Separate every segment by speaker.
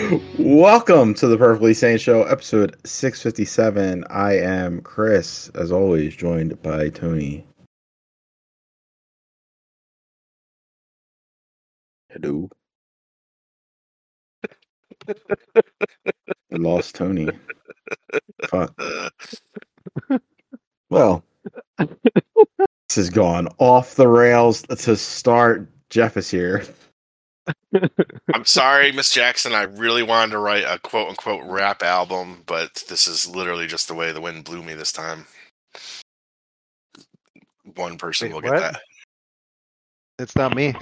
Speaker 1: Welcome to the Perfectly Sane Show, episode 657. I am Chris, as always, joined by Tony. Hello. I lost Tony. Fuck. Well, this has gone off the rails to start. Jeff is here.
Speaker 2: I'm sorry, Miss Jackson. I really wanted to write a quote-unquote rap album, but this is literally just the way the wind blew me this time. One person will get that.
Speaker 3: It's not me.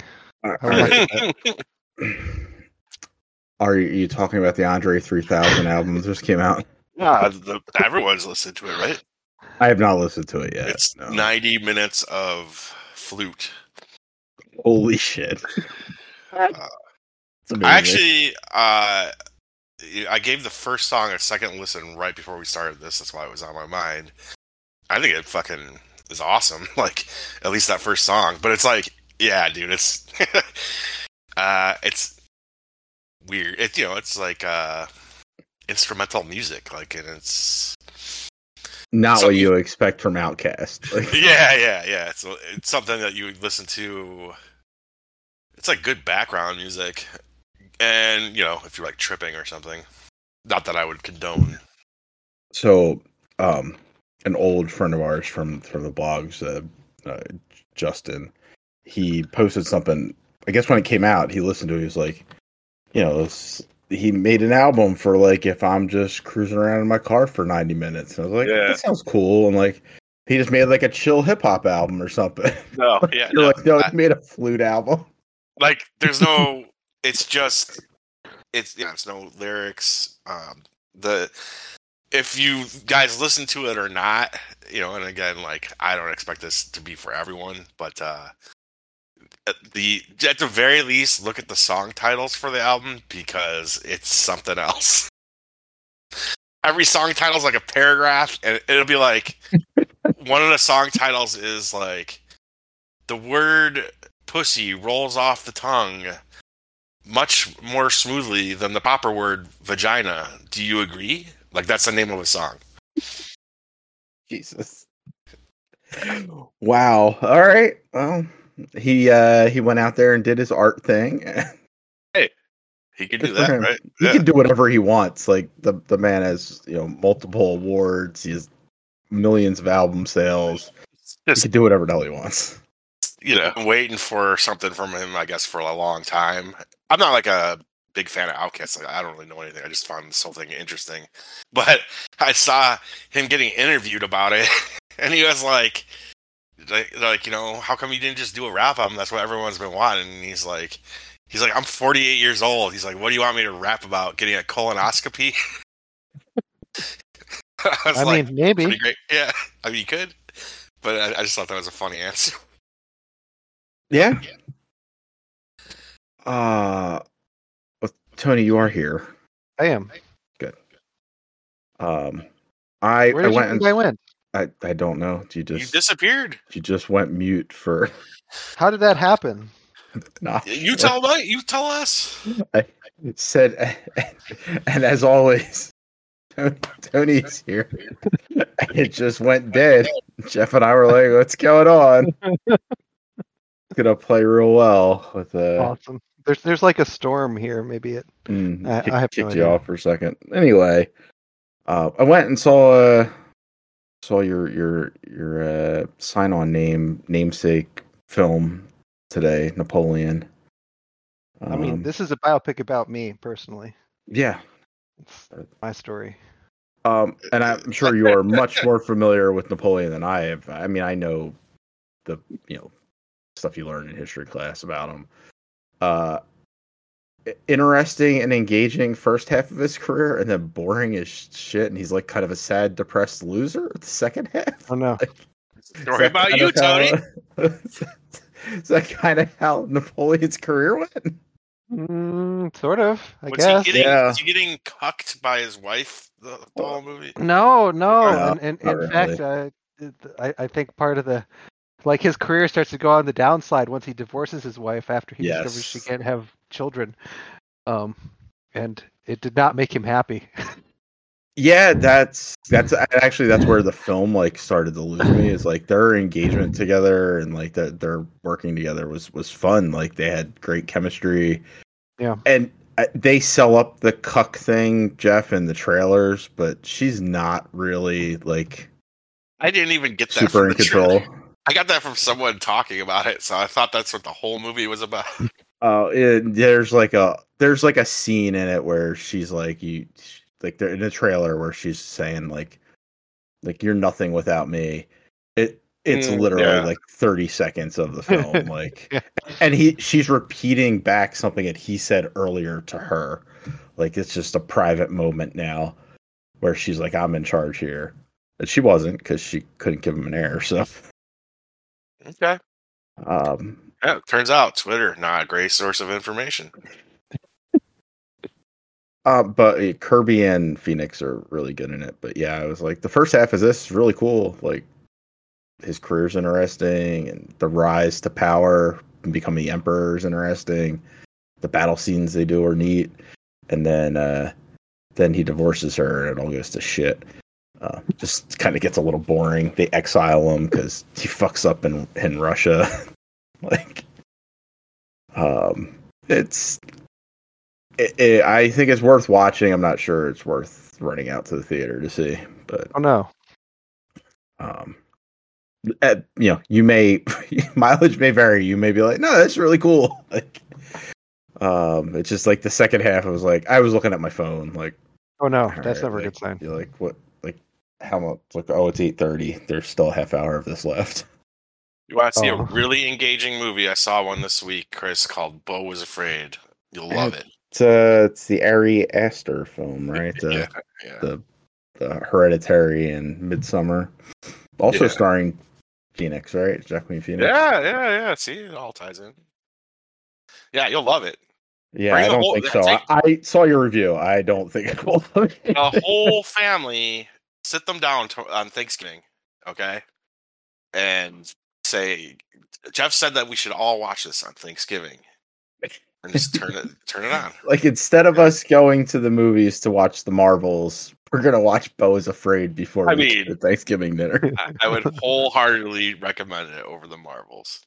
Speaker 1: Are you talking about the Andre 3000 album that just came out?
Speaker 2: Yeah, everyone's listened to it, right?
Speaker 1: I have not listened to it yet.
Speaker 2: It's 90 minutes of flute.
Speaker 1: Holy shit.
Speaker 2: I gave the first song a second listen right before we started this. That's why it was on my mind. I think it fucking is awesome. Like, at least that first song. But it's like, yeah, dude, it's it's weird. It's like instrumental music, like, and it's
Speaker 1: not what you expect from Outkast. Like,
Speaker 2: yeah. It's something that you would listen to. It's like good background music, and if you're like tripping or something. Not that I would condone.
Speaker 1: So, an old friend of ours from the blogs, Justin, he posted something. I guess when it came out, he listened to it. He was like, he made an album for like if I'm just cruising around in my car for 90 minutes. And I was like, that sounds cool. And like, he just made like a chill hip hop album or something.
Speaker 2: No, yeah,
Speaker 1: You're like, no, he made a flute album.
Speaker 2: Like, there's no. It's no lyrics. If you guys listen to it or not, and again, like, I don't expect this to be for everyone, but at the very least, look at the song titles for the album because it's something else. Every song title is like a paragraph, and it'll be like one of the song titles is like the word pussy rolls off the tongue much more smoothly than the proper word vagina. Do you agree? Like, that's the name of a song.
Speaker 1: Jesus. Wow. All right. Well, he went out there and did his art thing.
Speaker 2: Hey, he can do that, right?
Speaker 1: He can do whatever he wants. Like, the man has, multiple awards. He has millions of album sales. He can do whatever the hell he wants.
Speaker 2: I'm waiting for something from him, I guess, for a long time. I'm not like a big fan of Outkast. Like, I don't really know anything. I just found this whole thing interesting. But I saw him getting interviewed about it, and he was like, how come you didn't just do a rap album? That's what everyone's been wanting. And he's like, I'm 48 years old. He's like, what do you want me to rap about? Getting a colonoscopy?
Speaker 3: I mean, maybe.
Speaker 2: Pretty great. Yeah, I mean, you could. But I just thought that was a funny answer.
Speaker 1: Yeah. Tony, you are here.
Speaker 3: I am.
Speaker 1: Good.
Speaker 3: Where did you think I went?
Speaker 1: I don't know. You
Speaker 2: disappeared.
Speaker 1: You just went mute for.
Speaker 3: How did that happen?
Speaker 2: You tell us.
Speaker 1: I said, and as always, Tony's here. It just went dead. Jeff and I were like, "What's going on?" It's gonna play real well with
Speaker 3: awesome. There's like a storm here. Maybe it. I have
Speaker 1: kicked you off for a second. Anyway, I went and saw your sign-on namesake film today, Napoleon.
Speaker 3: I mean, this is a biopic about me personally.
Speaker 1: Yeah,
Speaker 3: it's my story.
Speaker 1: And I'm sure you are much more familiar with Napoleon than I have. I mean, I know the stuff you learn in history class about him. Interesting and engaging first half of his career, and then boring as shit. And he's like kind of a sad, depressed loser the second half.
Speaker 3: Oh no!
Speaker 2: Story about you, Tony.
Speaker 1: Is that kind of how Napoleon's career went?
Speaker 3: Sort of, I guess.
Speaker 2: Was he getting cucked by his wife the whole movie?
Speaker 3: No. In fact, I think part of the his career starts to go on the downside once he divorces his wife after he discovers she can't have children. And it did not make him happy.
Speaker 1: Yeah, that's where the film like started to lose me. Is like their engagement together and like their working together was fun. Like they had great chemistry.
Speaker 3: Yeah,
Speaker 1: and they sell up the cuck thing, Jeff, in the trailers, but she's not really like.
Speaker 2: I didn't even get that
Speaker 1: super
Speaker 2: from
Speaker 1: in control.
Speaker 2: I got that from someone talking about it, so I thought that's what the whole movie was about.
Speaker 1: There's like a scene in it where she's like they're in a trailer where she's saying like you're nothing without me. It's literally like 30 seconds of the film, like,
Speaker 3: yeah.
Speaker 1: And she's repeating back something that he said earlier to her, like it's just a private moment now, where she's like, "I'm in charge here," and she wasn't because she couldn't give him an air. So,
Speaker 2: okay. Yeah, it turns out Twitter not a great source of information.
Speaker 1: But Kirby and Phoenix are really good in it. But yeah, I was like, the first half of this is really cool. Like, his career's interesting, and the rise to power and becoming the emperor is interesting. The battle scenes they do are neat, and then he divorces her, and it all goes to shit. Just kind of gets a little boring. They exile him because he fucks up in Russia. Like, I think it's worth watching. I'm not sure it's worth running out to the theater to see, but
Speaker 3: oh no.
Speaker 1: You may mileage may vary. You may be like, no, that's really cool. Like, it's just like the second half. I was looking at my phone, like,
Speaker 3: Oh no, that's
Speaker 1: right,
Speaker 3: never
Speaker 1: like,
Speaker 3: a good sign.
Speaker 1: You're like, what? Like, how much? Like, oh, it's 8:30. There's still a half hour of this left.
Speaker 2: You want to see a really engaging movie? I saw one this week, Chris, called Beau Was Afraid. You'll love it.
Speaker 1: It's the Ari Aster film, right?
Speaker 2: Yeah.
Speaker 1: The Hereditary and Midsummer. Also starring Phoenix, right? Joaquin Phoenix.
Speaker 2: Yeah. See, it all ties in. Yeah, you'll love it.
Speaker 1: Yeah, I don't think so. I saw your review. I don't think it will.
Speaker 2: The whole family, sit them down on Thanksgiving, okay? And say, Jeff said that we should all watch this on Thanksgiving. And just turn it on.
Speaker 1: Like, instead of us going to the movies to watch the Marvels, we're gonna watch Beau Is Afraid before we get to Thanksgiving dinner.
Speaker 2: I would wholeheartedly recommend it over the Marvels.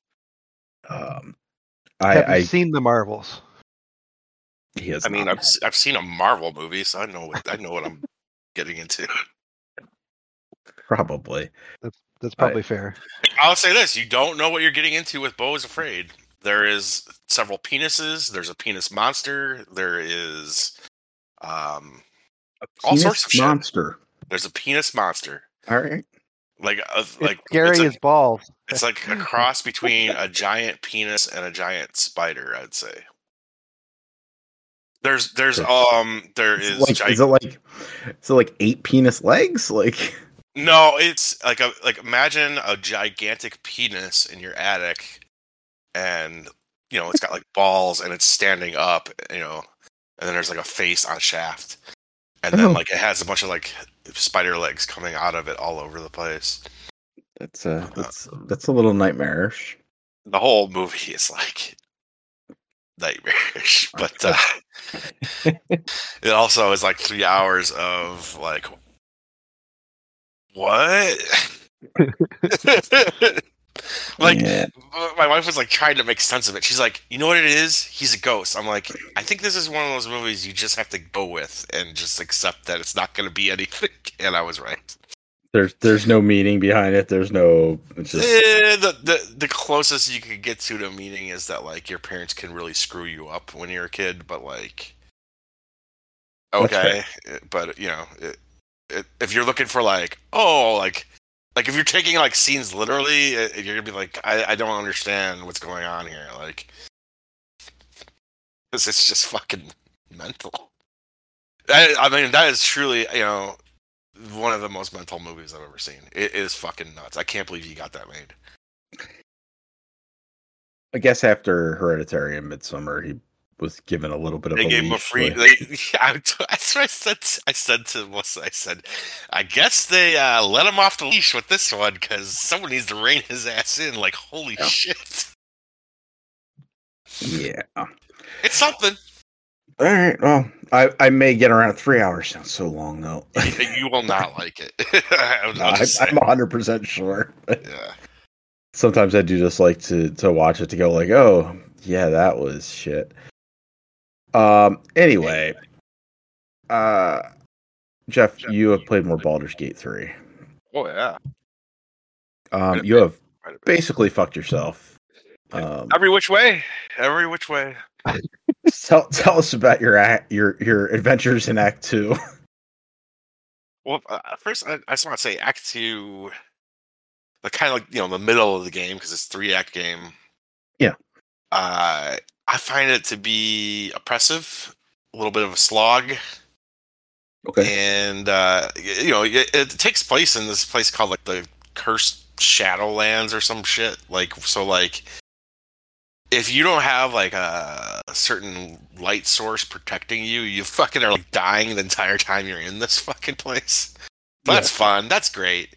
Speaker 3: Have you seen the Marvels?
Speaker 1: He has.
Speaker 2: I mean, I've seen a Marvel movie, so I know what I'm getting into.
Speaker 1: Probably.
Speaker 3: That's probably fair.
Speaker 2: I'll say this: you don't know what you're getting into with Beau Is Afraid. There is several penises. There's a penis monster. There is all sorts of monster. Shit. There's a penis monster.
Speaker 1: All right.
Speaker 2: Like
Speaker 3: scary as balls.
Speaker 2: It's like a cross between a giant penis and a giant spider, I'd say. There is
Speaker 1: is it like 8 penis legs? Like,
Speaker 2: no, it's like imagine a gigantic penis in your attic, and it's got like balls and it's standing up, and then there's like a face on a shaft, and then like it has a bunch of like spider legs coming out of it all over the place.
Speaker 1: That's a little nightmarish.
Speaker 2: The whole movie is like nightmarish, but it also is like 3 hours of like, what? Like, my wife was like trying to make sense of it. She's like, you know what it is? He's a ghost. I'm like, I think this is one of those movies you just have to go with and just accept that it's not going to be anything. And I was right.
Speaker 1: There's no meaning behind it. There's no. It's just...
Speaker 2: the closest you could get to a meaning is that like your parents can really screw you up when you're a kid, but like, okay, but if you're looking for like, like if you're taking like scenes literally, you're gonna be like, I don't understand what's going on here. Like, this is just fucking mental. I mean, that is truly, one of the most mental movies I've ever seen. It is fucking nuts. I can't believe you got that made.
Speaker 1: I guess after Hereditary and Midsummer, he was given a little bit of.
Speaker 2: They
Speaker 1: a
Speaker 2: gave him a free. That's what I said to Melissa. I said, I guess they let him off the leash with this one because someone needs to rein his ass in. Like, holy shit.
Speaker 1: Yeah,
Speaker 2: it's something.
Speaker 1: All right. Well, I may get around 3 hours. Sounds so long though.
Speaker 2: You will not like it.
Speaker 1: I'm 100% sure.
Speaker 2: Yeah.
Speaker 1: Sometimes I do just like to watch it to go like, oh yeah, that was shit. Anyway, Jeff, you have played more Baldur's Gate 3.
Speaker 2: Oh yeah.
Speaker 1: You have basically fucked yourself.
Speaker 2: Every which way. Every which way.
Speaker 1: Tell us about your adventures in Act 2.
Speaker 2: Well, first I just want to say Act 2, the kind of like the middle of the game because it's 3-act game.
Speaker 1: Yeah.
Speaker 2: I find it to be oppressive, a little bit of a slog.
Speaker 1: Okay.
Speaker 2: And it takes place in this place called like the Cursed Shadowlands or some shit. If you don't have like a certain light source protecting you, you fucking are like dying the entire time you're in this fucking place. But that's fun. That's great.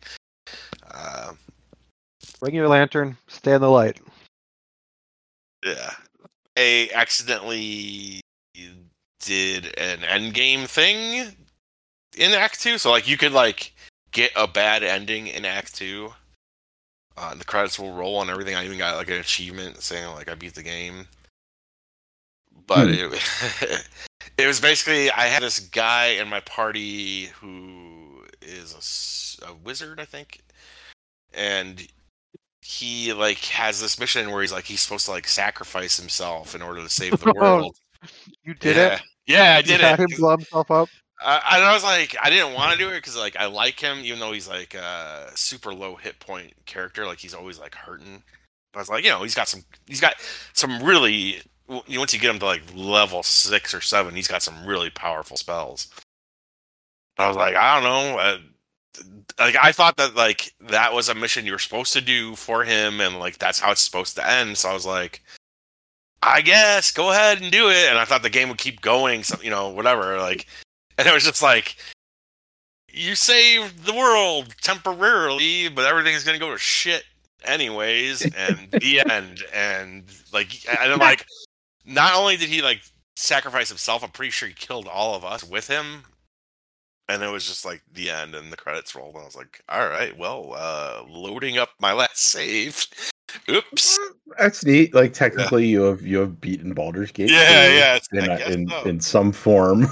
Speaker 3: Bring your lantern. Stay in the light.
Speaker 2: Yeah. I accidentally did an end game thing in Act 2. So like you could like get a bad ending in Act 2. The credits will roll and everything. I even got like an achievement saying like I beat the game. But it was basically I had this guy in my party who is a wizard, I think, and he like has this mission where he's supposed to like sacrifice himself in order to save the world.
Speaker 3: You did it?
Speaker 2: Yeah, I did it.
Speaker 3: Had him blow himself up.
Speaker 2: I was like, I didn't want to do it because like I like him, even though he's like a super low hit point character. Like he's always like hurting. But I was like, he's got some really. Once you get him to like level 6 or 7, he's got some really powerful spells. But I was like, I don't know. Like I thought that like that was a mission you were supposed to do for him, and like that's how it's supposed to end. So I was like, I guess go ahead and do it. And I thought the game would keep going. So whatever. Like. And it was just like, you saved the world temporarily, but everything's going to go to shit anyways, and the end. And I'm like, not only did he like sacrifice himself, I'm pretty sure he killed all of us with him. And it was just like the end, and the credits rolled. And I was like, all right, well, loading up my last save. Oops.
Speaker 1: That's neat. Like technically, you have beaten Baldur's Gate.
Speaker 2: Yeah,
Speaker 1: in some form.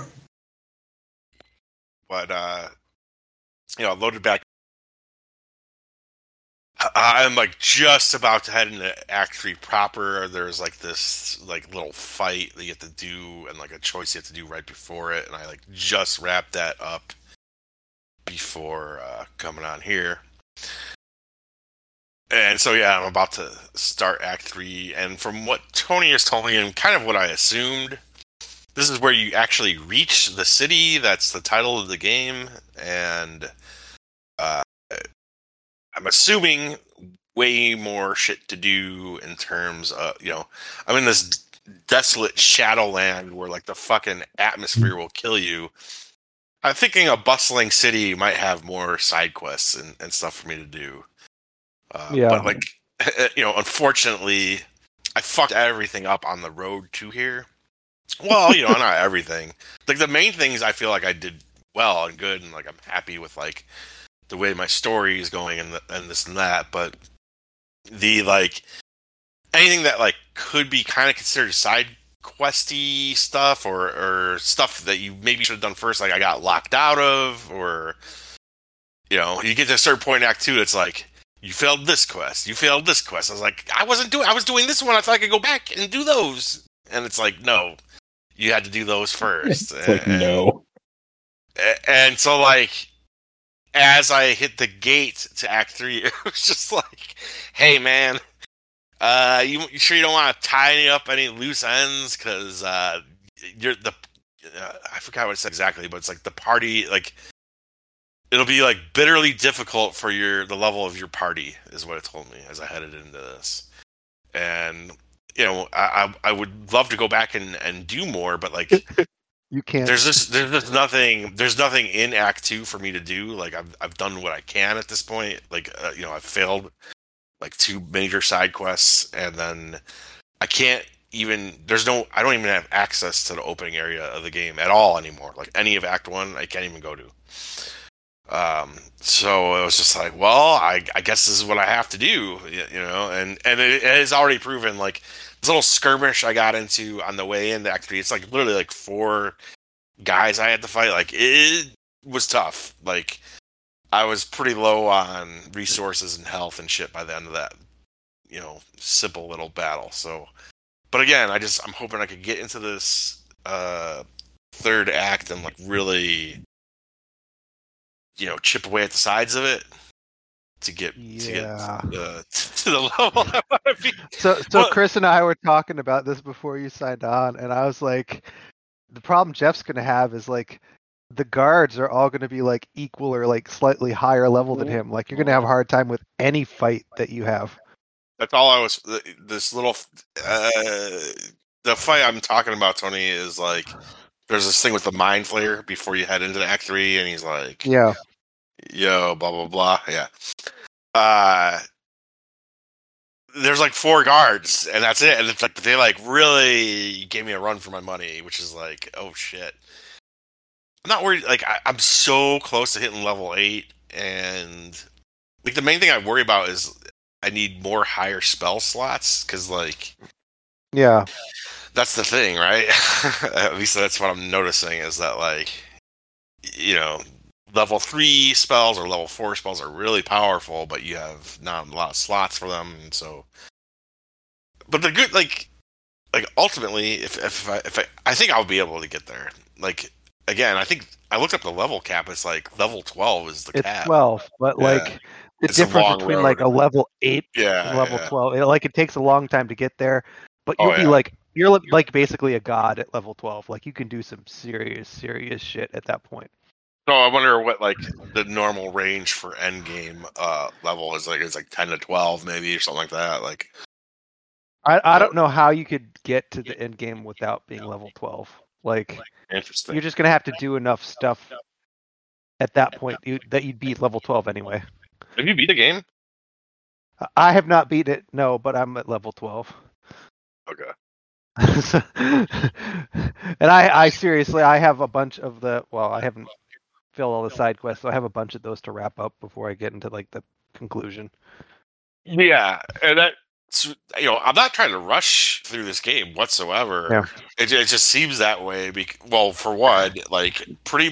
Speaker 2: But loaded back. I'm like just about to head into Act 3 proper. There's like this like little fight that you have to do, and like a choice you have to do right before it. And I like just wrapped that up before coming on here. And so I'm about to start Act 3. And from what Tony has told me, and kind of what I assumed, this is where you actually reach the city. That's the title of the game. And I'm assuming way more shit to do in terms of, I'm in this desolate Shadowland where like the fucking atmosphere will kill you. I'm thinking a bustling city might have more side quests and stuff for me to do. But like, unfortunately, I fucked everything up on the road to here. Well, not everything. Like the main things I feel like I did well and good, and like I'm happy with like the way my story is going and this and that. But the like anything that like could be kind of considered side questy stuff or stuff that you maybe should have done first, like I got locked out of, or you get to a certain point in Act 2, it's like you failed this quest, you failed this quest. I was like, I was doing this one. I thought I could go back and do those, and it's like no. You had to do those first.
Speaker 1: It's like, no.
Speaker 2: And so, like, as I hit the gate to Act 3, it was just like, hey, man, you sure you don't want to tie up any loose ends? Because you're the... I forgot what it said exactly, but it's like the party, like, it'll be, like, bitterly difficult for the level of your party, is what it told me as I headed into this. And... I would love to go back and do more, but like
Speaker 3: you can't.
Speaker 2: There's just nothing in Act 2 for me to do. Like I've done what I can at this point. Like I've failed like 2 major side quests, and then I can't I don't even have access to the opening area of the game at all anymore. Like any of Act 1, I can't even go to. So it was just like, well, I guess this is what I have to do, and it has already proven, like, this little skirmish I got into on the way into Act 3, it's like literally like 4 guys I had to fight. Like, it was tough. Like, I was pretty low on resources and health and shit by the end of that, simple little battle. So, but again, I'm hoping I could get into this third act and like really, chip away at the sides of it to get to the level I want to be.
Speaker 3: So Chris and I were talking about this before you signed on, and I was like, the problem Jeff's going to have is like the guards are all going to be like equal or like slightly higher level than him. Like, you're going to have a hard time with any fight that you have.
Speaker 2: That's all I was. This little the fight I'm talking about, Tony, is like there's this thing with the mind flayer before you head into Act 3, and he's like,
Speaker 3: yeah,
Speaker 2: yo, blah blah blah, yeah. There's like 4 guards, and that's it. And it's like they like really gave me a run for my money, which is like, oh shit. I'm not worried. Like, I'm so close to hitting level 8, and like the main thing I worry about is I need more higher spell slots, because like,
Speaker 3: yeah,
Speaker 2: that's the thing, right? At least that's what I'm noticing, is that like, level 3 spells or level 4 spells are really powerful, but you have not a lot of slots for them, and so. But the good, like ultimately, if I think I'll be able to get there. Like, again, I think I looked up the level cap. It's like level 12 is the cap.
Speaker 3: It's 12, but like the difference between like a level 8 and level 12, it takes a long time to get there. But you'll be like, you're like basically a god at level 12. Like, you can do some serious shit at that point.
Speaker 2: So I wonder what like the normal range for end game level is like. It's like 10 to 12 maybe, or something like that. Like,
Speaker 3: I don't know how you could get to the end game without being level 12. Like,
Speaker 2: interesting.
Speaker 3: You're just gonna have to do enough stuff at that point that you'd beat level 12 anyway.
Speaker 2: Have you beat the game?
Speaker 3: I have not beat it, no, but I'm at level 12.
Speaker 2: Okay.
Speaker 3: And I seriously, I have a bunch of I haven't filled all the side quests, so I have a bunch of those to wrap up before I get into like the conclusion.
Speaker 2: Yeah, and that's, I'm not trying to rush through this game whatsoever.
Speaker 3: Yeah.
Speaker 2: It just seems that way. Well, for one, like pretty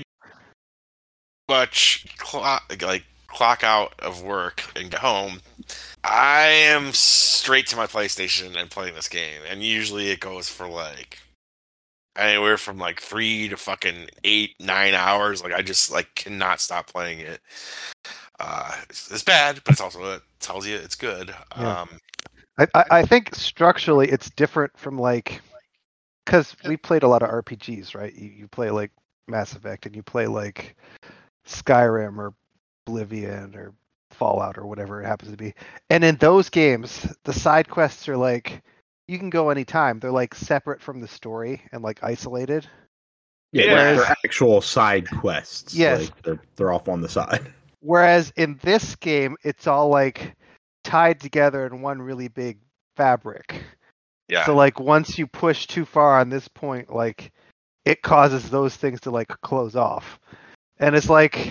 Speaker 2: much clock out of work and get home, I am straight to my PlayStation and playing this game, and usually it goes for like anywhere from like 3 to fucking 8-9 hours. Like, I just like cannot stop playing it. It's bad, but it's also, it tells you it's good.
Speaker 3: Yeah. I think structurally it's different from like, because we played a lot of RPGs, right? You play like Mass Effect, and you play like Skyrim or Oblivion or Fallout or whatever it happens to be. And in those games, the side quests are like, you can go anytime. They're like separate from the story and like isolated.
Speaker 1: Yeah, they're actual side quests.
Speaker 3: Yes.
Speaker 1: Like they're off on the side.
Speaker 3: Whereas in this game, it's all like tied together in one really big fabric.
Speaker 2: Yeah.
Speaker 3: So like once you push too far on this point, like it causes those things to like close off. And it's like,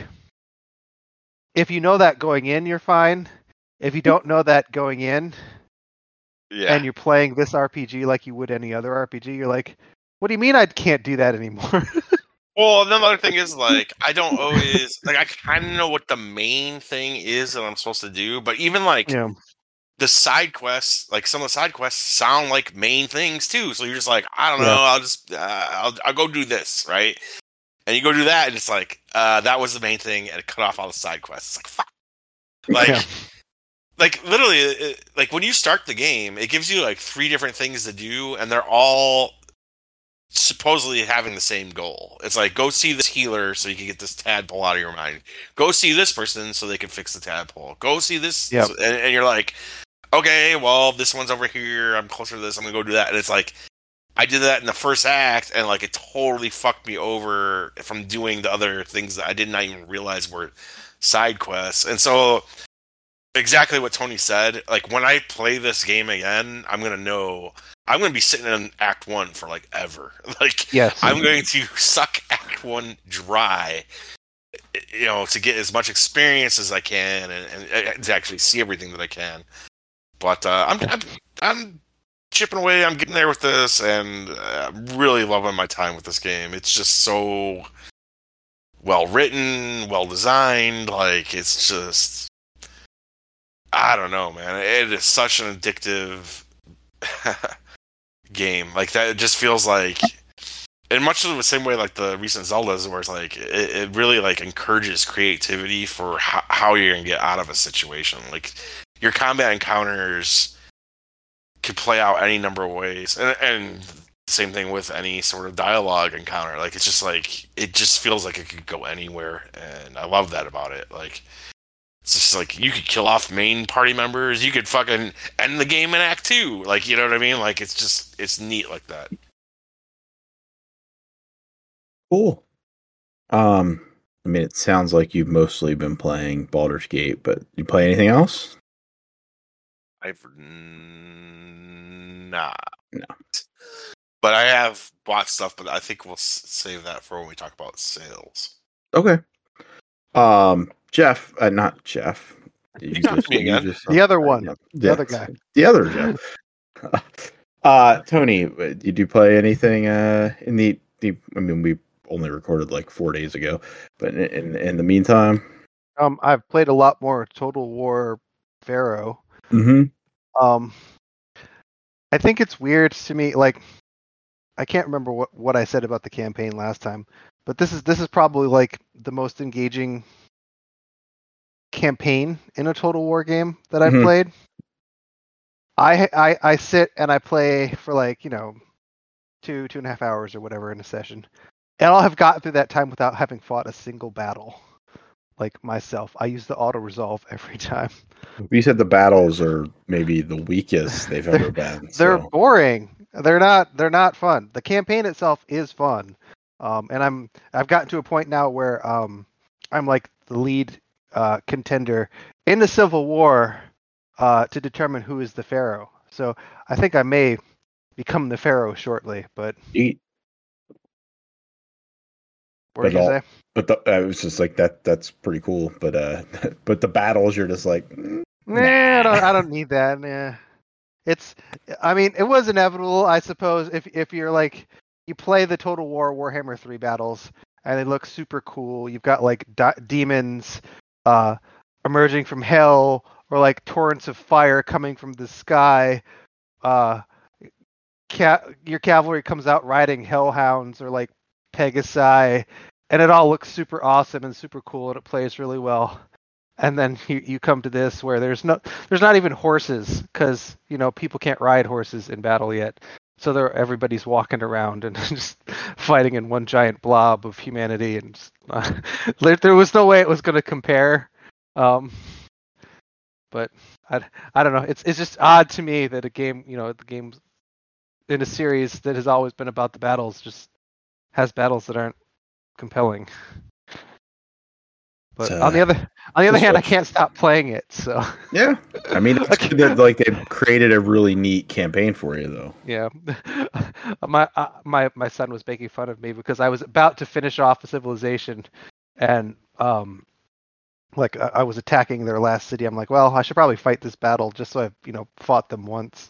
Speaker 3: if you know that going in, you're fine. If you don't know that going in, and you're playing this RPG like you would any other RPG, you're like, what do you mean I can't do that anymore?
Speaker 2: Well, another thing is, like, I don't always, like, I kind of know what the main thing is that I'm supposed to do, but even, like, the side quests, like, some of the side quests sound like main things, too, so you're just like, I don't know, I'll just, I'll go do this, right? And you go do that, and it's like, that was the main thing, and it cut off all the side quests. It's like, fuck. Like, like, literally, like, when you start the game, it gives you, like, 3 different things to do, and they're all supposedly having the same goal. It's like, go see this healer so you can get this tadpole out of your mind. Go see this person so they can fix the tadpole. Go see this, and you're like, okay, well, this one's over here. I'm closer to this. I'm gonna go do that. And it's like, I did that in the first act, and like it totally fucked me over from doing the other things that I did not even realize were side quests. And so exactly what Tony said. Like when I play this game again, I'm gonna be sitting in Act 1 for like ever. Like
Speaker 3: Yes.
Speaker 2: I'm going to suck Act 1 dry, to get as much experience as I can and to actually see everything that I can. But I'm chipping away. I'm getting there with this, and I'm really loving my time with this game. It's just so well written, well designed. Like it's just, I don't know, man. It is such an addictive game. Like that, it just feels like, in much of the same way like the recent Zeldas, where it's like it really like encourages creativity for how you're gonna get out of a situation. Like your combat encounters could play out any number of ways, and same thing with any sort of dialogue encounter. Like it's just like it just feels like it could go anywhere, and I love that about it. Like it's just like you could kill off main party members, you could fucking end the game in Act 2. Like, you know what I mean? Like it's neat like that.
Speaker 1: Cool. I mean, it sounds like you've mostly been playing Baldur's Gate, but you play anything else?
Speaker 2: I've not.
Speaker 1: No.
Speaker 2: But I have bought stuff, but I think we'll save that for when we talk about sales.
Speaker 1: Okay. Jeff, not Jeff.
Speaker 2: You talked to me again.
Speaker 3: The other one.
Speaker 1: Yeah,
Speaker 3: The other guy.
Speaker 1: The other Jeff. Tony, did you play anything in the I mean, we only recorded like 4 days ago, but in the meantime,
Speaker 3: I've played a lot more Total War Pharaoh.
Speaker 1: Mm-hmm.
Speaker 3: I think it's weird to me, like I can't remember what I said about the campaign last time, but this is probably like the most engaging campaign in a Total War game that I've played. I sit and I play for like, 2.5 hours or whatever in a session. And I'll have gotten through that time without having fought a single battle. Like myself. I use the auto resolve every time.
Speaker 1: You said the battles are maybe the weakest they've ever been.
Speaker 3: They're boring. They're not fun. The campaign itself is fun. And I've gotten to a point now where I'm like the lead contender in the Civil War to determine who is the Pharaoh. So I think I may become the Pharaoh shortly, but what did you say?
Speaker 1: But I was just like that's pretty cool. But but the battles, you're just like,
Speaker 3: nah. I don't need that. Nah. I mean, it was inevitable, I suppose. If you're like, you play the Total War Warhammer 3 battles, and they look super cool. You've got like demons emerging from hell, or like torrents of fire coming from the sky. Your cavalry comes out riding hellhounds or like Pegasi, and it all looks super awesome and super cool, and it plays really well. And then you come to this where there's not even horses, because people can't ride horses in battle yet. So everybody's walking around and just fighting in one giant blob of humanity, and just, there was no way it was going to compare. But I don't know. It's just odd to me that a game, the game's in a series that has always been about the battles just has battles that aren't compelling. But on the other hand, I can't stop playing it. So
Speaker 1: yeah, I mean, it's good that like they've created a really neat campaign for you, though.
Speaker 3: Yeah, my son was making fun of me because I was about to finish off a civilization, and like I was attacking their last city. I'm like, well, I should probably fight this battle just so I've fought them once.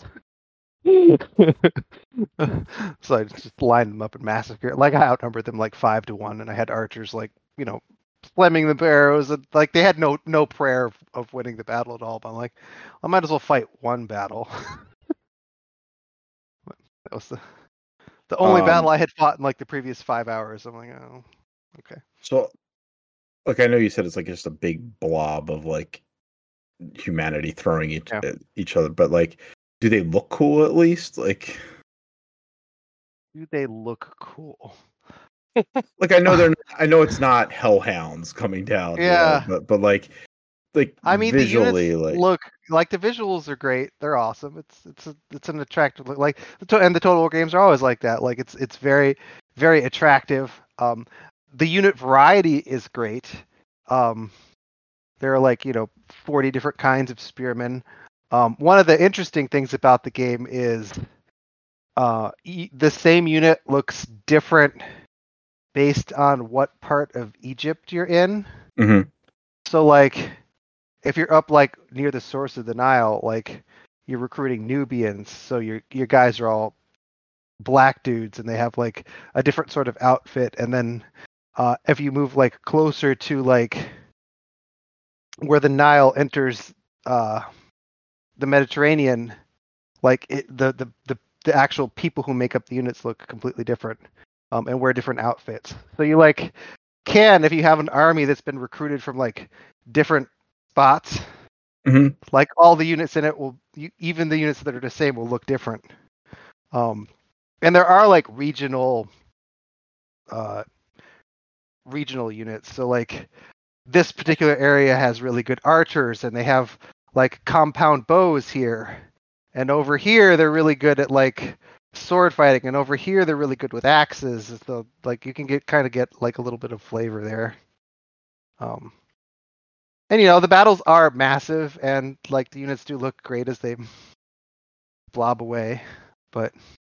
Speaker 3: So I just lined them up and massacred. Like I outnumbered them like 5-1, and I had archers like slamming the arrows, and like they had no prayer of winning the battle at all. But I'm like, I might as well fight one battle. That was the only battle I had fought in like the previous 5 hours. I'm like, oh, okay.
Speaker 1: So, like I know you said it's like just a big blob of like humanity throwing each other, but like, do they look cool at least? Like,
Speaker 3: do they look cool?
Speaker 1: Like I know it's not hellhounds coming down.
Speaker 3: Yeah,
Speaker 1: but like I mean, visually,
Speaker 3: the units look like the visuals are great. They're awesome. It's an attractive look. Like and the Total War games are always like that. Like it's very, very attractive. The unit variety is great. There are like 40 different kinds of spearmen. One of the interesting things about the game is the same unit looks different based on what part of Egypt you're in.
Speaker 1: Mm-hmm.
Speaker 3: So like if you're up like near the source of the Nile, like you're recruiting Nubians, so your guys are all black dudes and they have like a different sort of outfit. And then if you move like closer to like where the Nile enters the Mediterranean, like the actual people who make up the units look completely different and wear different outfits. So you like can, if you have an army that's been recruited from like different spots,
Speaker 1: Mm-hmm.
Speaker 3: like all the units in it will, even the units that are the same will look different. And there are like regional units. So like this particular area has really good archers and they have like compound bows here. And over here they're really good at like sword fighting, and over here they're really good with axes. So like you can get like a little bit of flavor there. And the battles are massive and like the units do look great as they blob away. But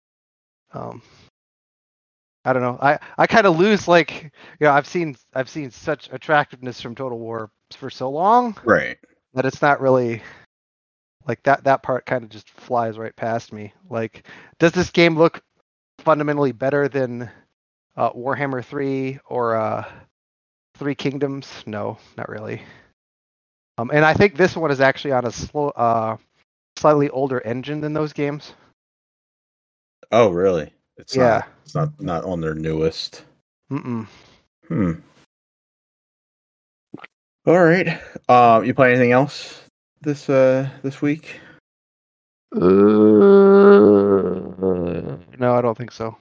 Speaker 3: I don't know. I kind of lose like I've seen such attractiveness from Total War for so long,
Speaker 1: Right.
Speaker 3: that it's not really like that part kind of just flies right past me. Like, does this game look fundamentally better than Warhammer 3 or Three Kingdoms? No, not really. And I think this one is actually on a slightly older engine than those games.
Speaker 1: Oh, really? It's
Speaker 3: Yeah.
Speaker 1: not on their newest.
Speaker 3: Mm-mm.
Speaker 1: All right. You play anything else this week?
Speaker 3: No, I don't think so.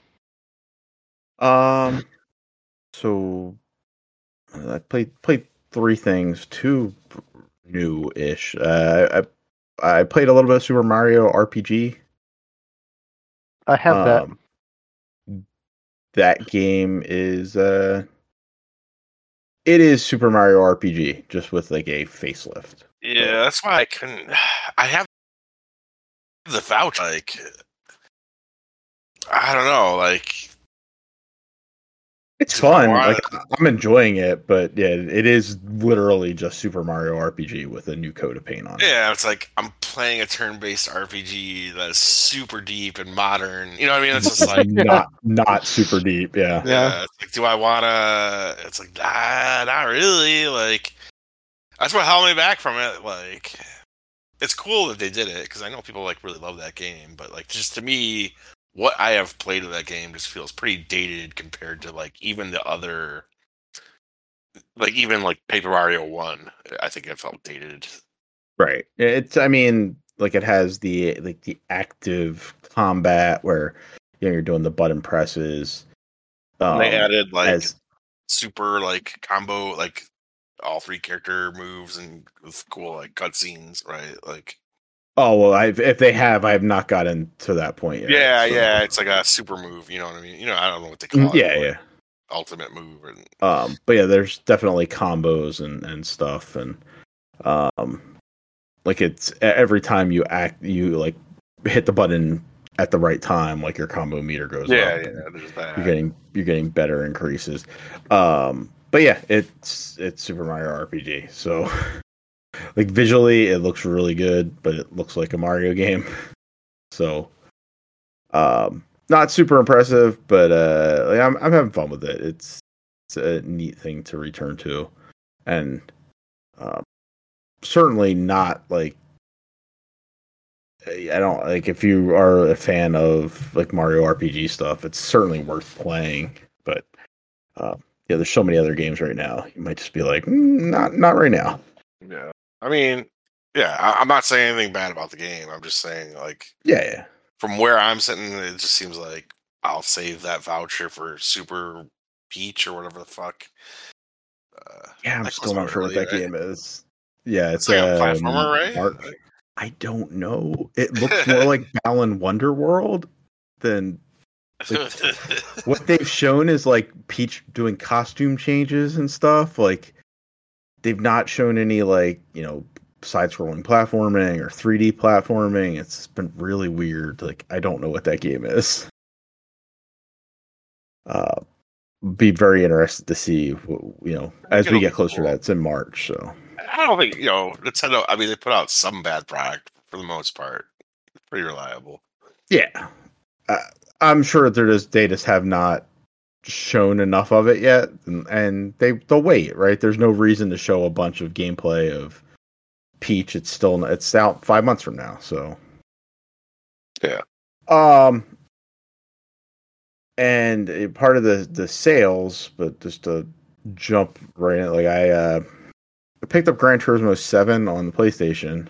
Speaker 1: So I played 3 things, 2 new-ish. I played a little bit of Super Mario RPG.
Speaker 3: I have that.
Speaker 1: That game is it is Super Mario RPG, just with like a facelift.
Speaker 2: Yeah, that's why I couldn't. I have the vouch. Like, I don't know. Like,
Speaker 1: It's fun. Like, I'm enjoying it, but yeah, it is literally just Super Mario RPG with a new coat of paint on it.
Speaker 2: Yeah, it's like I'm playing a turn-based RPG that's super deep and modern. You know what I mean? It's just like
Speaker 1: not super deep. Yeah.
Speaker 2: It's like, do I wanna? It's like not really. Like, that's what held me back from it. Like, it's cool that they did it because I know people like really love that game, but like, just to me, what I have played of that game just feels pretty dated compared to like even the other, like even like Paper Mario 1. I think it felt dated.
Speaker 1: Right. I mean, like it has the active combat where you're doing the button presses.
Speaker 2: They added like super like combo, like all 3 character moves and with cool like cutscenes, right? Like.
Speaker 1: Oh well, if they have, I have not gotten to that point yet.
Speaker 2: Yeah, it's like a super move. You know what I mean? I don't know what they call it.
Speaker 1: Yeah.
Speaker 2: Ultimate move. And
Speaker 1: but yeah, there's definitely combos and stuff, and like it's every time you like hit the button at the right time, like your combo meter goes up.
Speaker 2: Yeah, there's that.
Speaker 1: You're getting better increases. But yeah, it's Super Mario RPG, so. Like visually, it looks really good, but it looks like a Mario game. So, not super impressive, but like I'm having fun with it. It's a neat thing to return to, and certainly not like I don't like if you are a fan of like Mario RPG stuff. It's certainly worth playing, but yeah, there's so many other games right now. You might just be like, not right now.
Speaker 2: Yeah. I mean, yeah, I'm not saying anything bad about the game. I'm just saying, like,
Speaker 1: yeah.
Speaker 2: From where I'm sitting, it just seems like I'll save that voucher for Super Peach or whatever the fuck.
Speaker 1: Yeah, I'm still not sure what that game is. Yeah, it's
Speaker 2: like a platformer, right?
Speaker 1: I don't know. It looks more like Balan Wonderworld than like, what they've shown is like Peach doing costume changes and stuff. Like they've not shown any like, side-scrolling platforming or 3D platforming. It's been really weird. Like, I don't know what that game is. Be very interested to see, as we get closer to that. It's in March, so.
Speaker 2: I don't think, Nintendo, I mean, they put out some bad product for the most part. It's pretty reliable.
Speaker 1: Yeah. I'm sure they just have not shown enough of it yet, and they'll wait, right? There's no reason to show a bunch of gameplay of Peach. It's out 5 months from now, so.
Speaker 2: Yeah.
Speaker 1: And part of the sales, but just to jump right in, like I picked up Gran Turismo 7 on the PlayStation,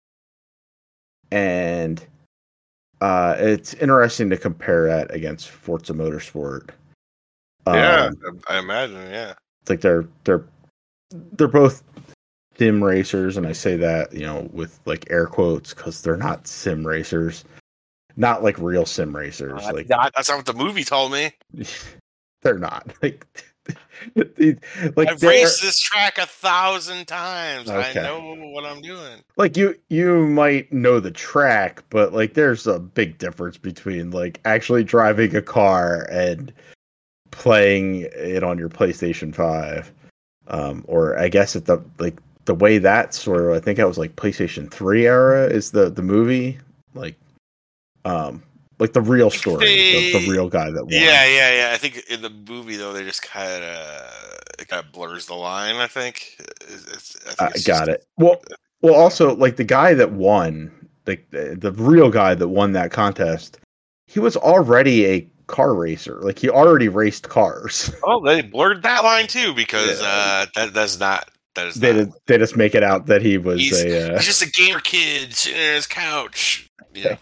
Speaker 1: and it's interesting to compare that against Forza Motorsport.
Speaker 2: Yeah, I imagine. Yeah,
Speaker 1: it's like they're both sim racers, and I say that with like air quotes because they're not sim racers. Not like real sim racers. That's
Speaker 2: not what the movie told me.
Speaker 1: They're not. Like
Speaker 2: I've raced this track 1,000 times. Okay. I know what I'm doing.
Speaker 1: Like you might know the track, but like there's a big difference between like actually driving a car and playing it on your PlayStation 5. Or I guess the way that sort of, I think that was like PlayStation 3 era is the movie. Like the real story, the real guy that won.
Speaker 2: Yeah. I think in the movie though, they just kind of blurs the line. I think.
Speaker 1: Got it. Well, also like the guy that won, like the real guy that won that contest, he was already a car racer. Like he already raced cars.
Speaker 2: Oh, they blurred that line too because that's not.
Speaker 1: They just make it out that he was
Speaker 2: he's just a gamer kid sitting on his couch. Yeah.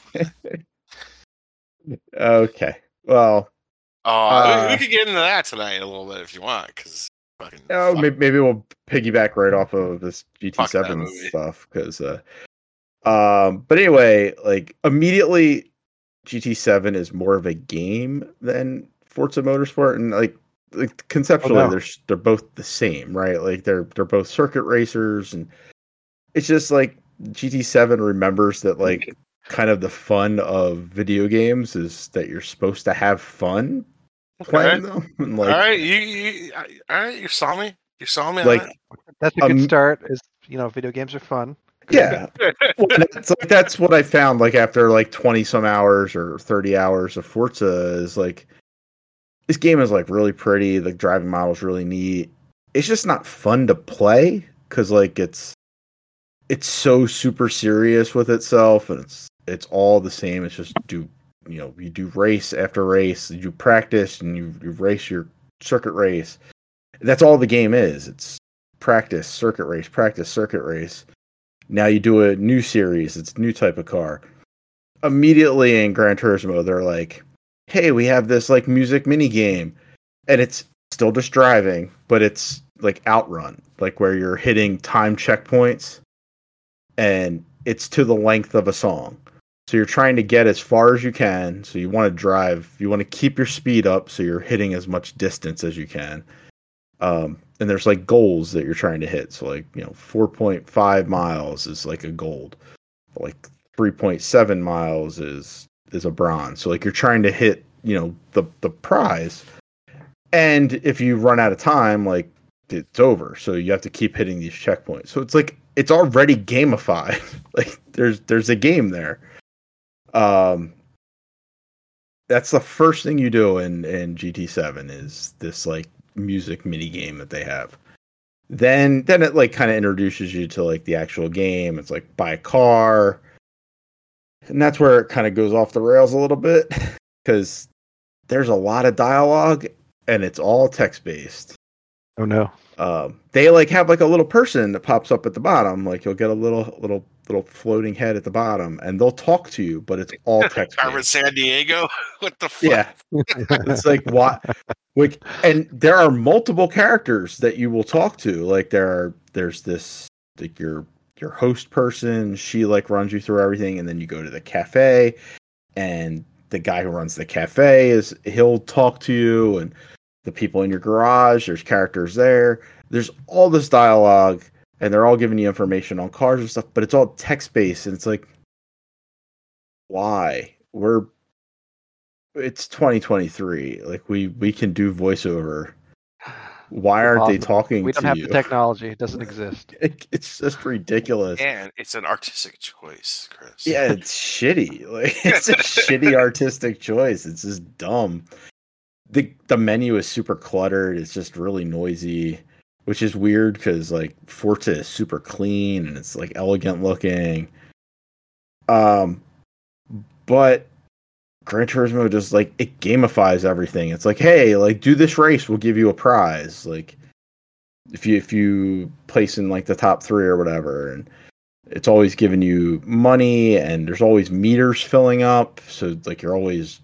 Speaker 1: Okay. Well.
Speaker 2: We could get into that tonight a little bit if you want, because.
Speaker 1: Maybe we'll piggyback right off of this GT7 stuff, because. But anyway, like immediately, GT7 is more of a game than Forza Motorsport, and like conceptually, they're both the same, right? Like they're both circuit racers, and it's just like GT7 remembers that like kind of the fun of video games is that you're supposed to have fun playing them. And like,
Speaker 2: all right, you saw me. You saw me.
Speaker 3: Like that's a good start. Is video games are fun.
Speaker 1: Yeah, that's what I found. Like after like 20 some hours or 30 hours of Forza, is like this game is like really pretty. The driving model is really neat. It's just not fun to play because like it's so super serious with itself, and it's all the same. It's just you do race after race, you do practice, and you race your circuit race. That's all the game is. It's practice, circuit race. Now you do a new series. It's a new type of car. Immediately in Gran Turismo, they're like, hey, we have this like music mini game, and it's still just driving, but it's like Outrun, like where you're hitting time checkpoints, and it's to the length of a song. So you're trying to get as far as you can. So you want to drive, you want to keep your speed up, so you're hitting as much distance as you can. And there's like goals that you're trying to hit. So like 4.5 miles is like a gold, like 3.7 miles is a bronze. So like you're trying to hit the prize, and if you run out of time, like it's over. So you have to keep hitting these checkpoints. So it's like it's already gamified. Like there's a game there. That's the first thing you do in GT7 is this like music mini game that they have. Then it like kind of introduces you to like the actual game. It's like buy a car, and that's where it kind of goes off the rails a little bit because there's a lot of dialogue and it's all text based.
Speaker 3: Oh no.
Speaker 1: They like have like a little person that pops up at the bottom. Like you'll get a little floating head at the bottom, and they'll talk to you, but it's all text.
Speaker 2: Carmen Sandiego. What the fuck?
Speaker 1: Yeah, it's like what? Like, and there are multiple characters that you will talk to. Like there's this like your host person. She like runs you through everything, and then you go to the cafe, and the guy who runs the cafe he'll talk to you, and the people in your garage. There's characters there. There's all this dialogue, and they're all giving you information on cars and stuff, but it's all text based, and it's like, why? It's 2023. Like we can do voiceover. Why aren't they talking
Speaker 3: We don't
Speaker 1: to
Speaker 3: have
Speaker 1: you?
Speaker 3: the technology. It doesn't exist.
Speaker 1: It's just ridiculous.
Speaker 2: And it's an artistic choice, Chris.
Speaker 1: Yeah, it's shitty. Like it's a shitty artistic choice. It's just dumb. The menu is super cluttered. It's just really noisy, which is weird because like Forza is super clean and it's like elegant looking. But Gran Turismo just like it gamifies everything. It's like, hey, like do this race, we'll give you a prize. Like if you place in like the top 3 or whatever, and it's always giving you money, and there's always meters filling up. So like you're always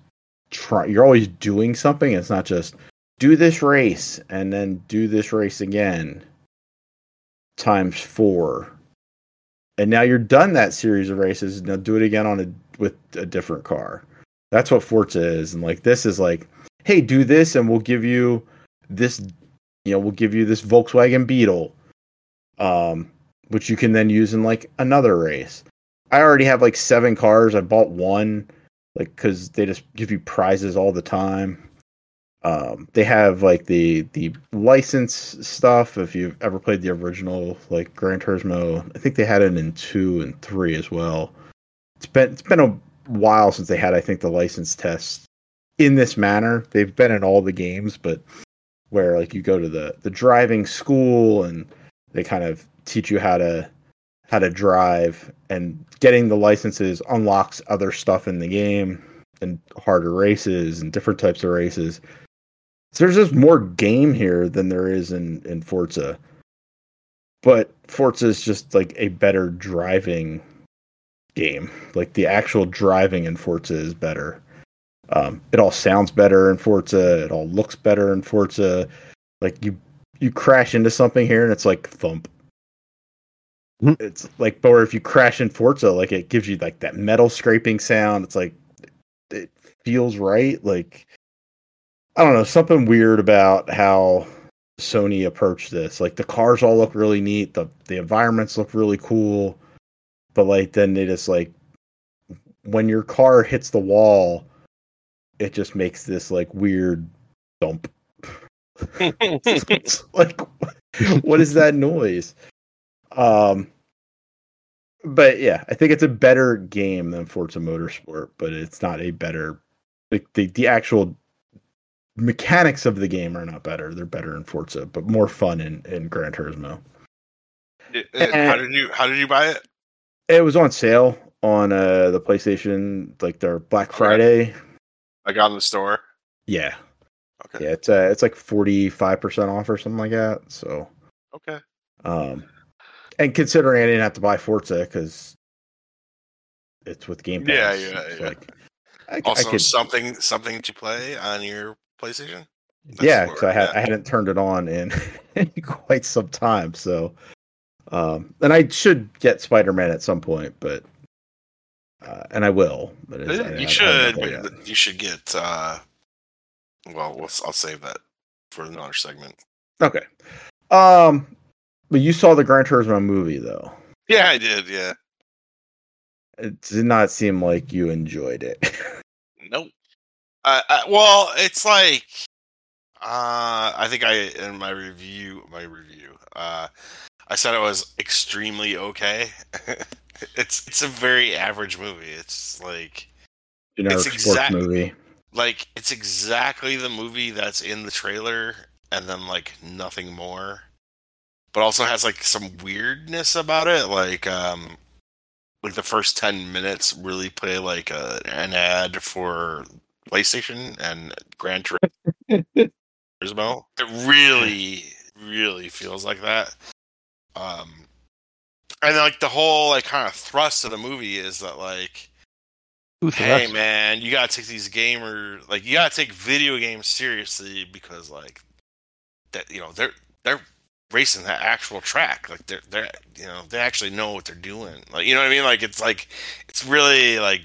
Speaker 1: doing something. It's not just do this race and then do this race again times 4. And now you're done that series of races. Now do it again with a different car. That's what Forza is. And like this is like, hey, do this and we'll give you this, we'll give you this Volkswagen Beetle. Which you can then use in like another race. I already have like 7 cars. I bought one like cuz they just give you prizes all the time. They have like the license stuff. If you've ever played the original like Gran Turismo, I think they had it in 2 and 3 as well. It's been a while since they had, I think, the license tests in this manner. They've been in all the games, but where like you go to the driving school and they kind of teach you how to drive, and getting the licenses unlocks other stuff in the game and harder races and different types of races. So there's just more game here than there is in Forza. But Forza is just like a better driving game. Like the actual driving in Forza is better. It all sounds better in Forza. It all looks better in Forza. Like you crash into something here and it's like thump. It's like, but if you crash in Forza, like it gives you like that metal scraping sound. It's like it feels right. Like I don't know, something weird about how Sony approached this. Like the cars all look really neat. The environments look really cool. But like then they just like when your car hits the wall, it just makes this like weird thump. It's like what is that noise? But yeah, I think it's a better game than Forza Motorsport, but it's not a better like the actual mechanics of the game are not better. They're better in Forza, but more fun in Gran Turismo.
Speaker 2: How did you buy it?
Speaker 1: It was on sale on the PlayStation, like their Black Friday.
Speaker 2: I got in the store.
Speaker 1: Yeah.
Speaker 2: Okay.
Speaker 1: Yeah, it's like 45% off or something like that. So
Speaker 2: okay.
Speaker 1: And considering I didn't have to buy Forza because it's with Game Pass.
Speaker 2: Yeah.
Speaker 1: Like,
Speaker 2: I
Speaker 1: could,
Speaker 2: something to play on your PlayStation.
Speaker 1: Yeah, because I hadn't turned it on in quite some time. So, and I should get Spider-Man at some point, but and I will. But
Speaker 2: you should get. Well, I'll save that for another segment.
Speaker 1: Okay. But you saw the Gran Turismo movie, though.
Speaker 2: Yeah, I did. Yeah.
Speaker 1: It did not seem like you enjoyed it.
Speaker 2: Nope. Well, it's like I think in my review, I said it was extremely okay. It's a very average movie. It's like
Speaker 1: generic sports movie.
Speaker 2: Like it's exactly the movie that's in the trailer, and then like nothing more. But also has like some weirdness about it, like the first 10 minutes really play like an ad for PlayStation and Gran Turismo. It really, really feels like that. And like the whole like kind of thrust of the movie is that like, hey man, you gotta take these gamers, like you gotta take video games seriously because like that, they're racing that actual track, like they're they actually know what they're doing, like you know what I mean, like it's really like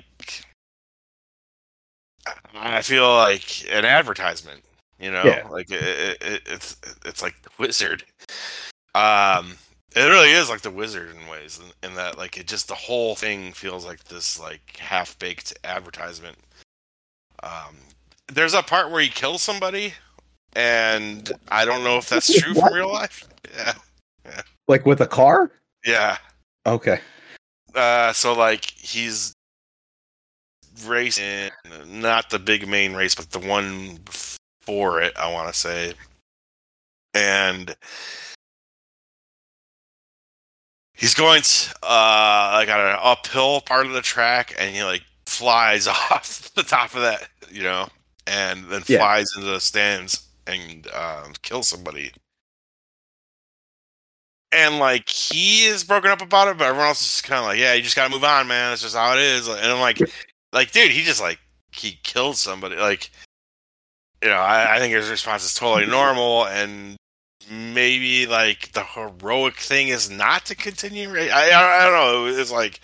Speaker 2: I feel like an advertisement,
Speaker 1: Yeah.
Speaker 2: like it's like the Wizard, It really is like The Wizard in ways, in that like it just the whole thing feels like this like half baked advertisement. Um, there's a part where he kills somebody, and I don't know if that's true from real life. Yeah,
Speaker 1: Like with a car?
Speaker 2: yeah.
Speaker 1: Okay.
Speaker 2: So like he's racing, not the big main race, but the one before it, I want to say, and he's going like on an uphill part of the track, and he like flies off the top of that, and then flies into the stands and kills somebody. And like he is broken up about it, but everyone else is kind of like, yeah, you just gotta move on, man. That's just how it is. And I'm like, dude, he just like he killed somebody. Like, I think his response is totally normal, and maybe like the heroic thing is not to continue. Right? I don't know. It was like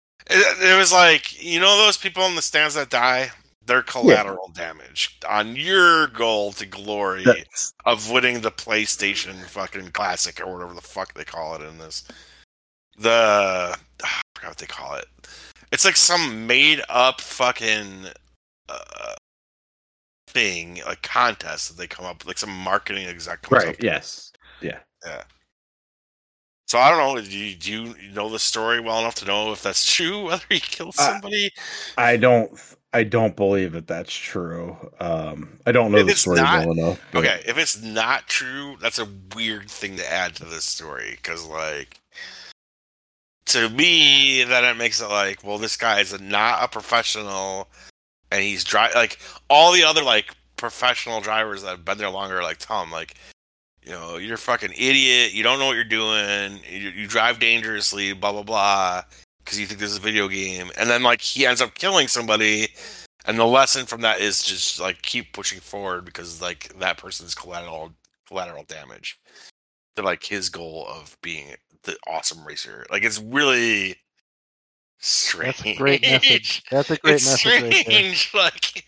Speaker 2: those people in the stands that die. They're collateral damage on your goal to glory of winning the PlayStation fucking Classic or whatever the fuck they call it in this. I forgot what they call it. It's like some made up fucking thing, like contest that they come up with, like some marketing exec comes up with.
Speaker 1: Yes. Yeah.
Speaker 2: So I don't know. Do you know the story well enough to know if that's true? Whether he killed somebody?
Speaker 1: I don't believe that that's true. I don't know the story well enough.
Speaker 2: But... Okay, if it's not true, that's a weird thing to add to this story because, like, to me, then it makes it like, well, this guy is not a professional, and he's like all the other like professional drivers that have been there longer, like Tom, like. You're a fucking idiot. You don't know what you're doing. You drive dangerously, blah, blah, blah, because you think this is a video game. And then, like, he ends up killing somebody. And the lesson from that is just, like, keep pushing forward because, like, that person's collateral damage to, like, his goal of being the awesome racer. Like, it's really strange.
Speaker 3: That's a great message. That's a great message.
Speaker 2: Strange. Right, like...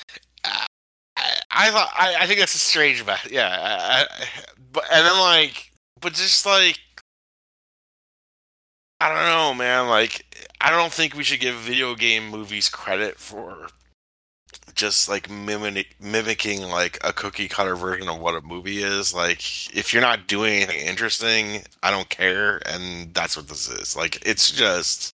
Speaker 2: I think that's a strange method. Yeah, but just like I don't know, man. Like I don't think we should give video game movies credit for just like mimicking like a cookie cutter version of what a movie is. Like if you're not doing anything interesting, I don't care, and that's what this is. Like it's just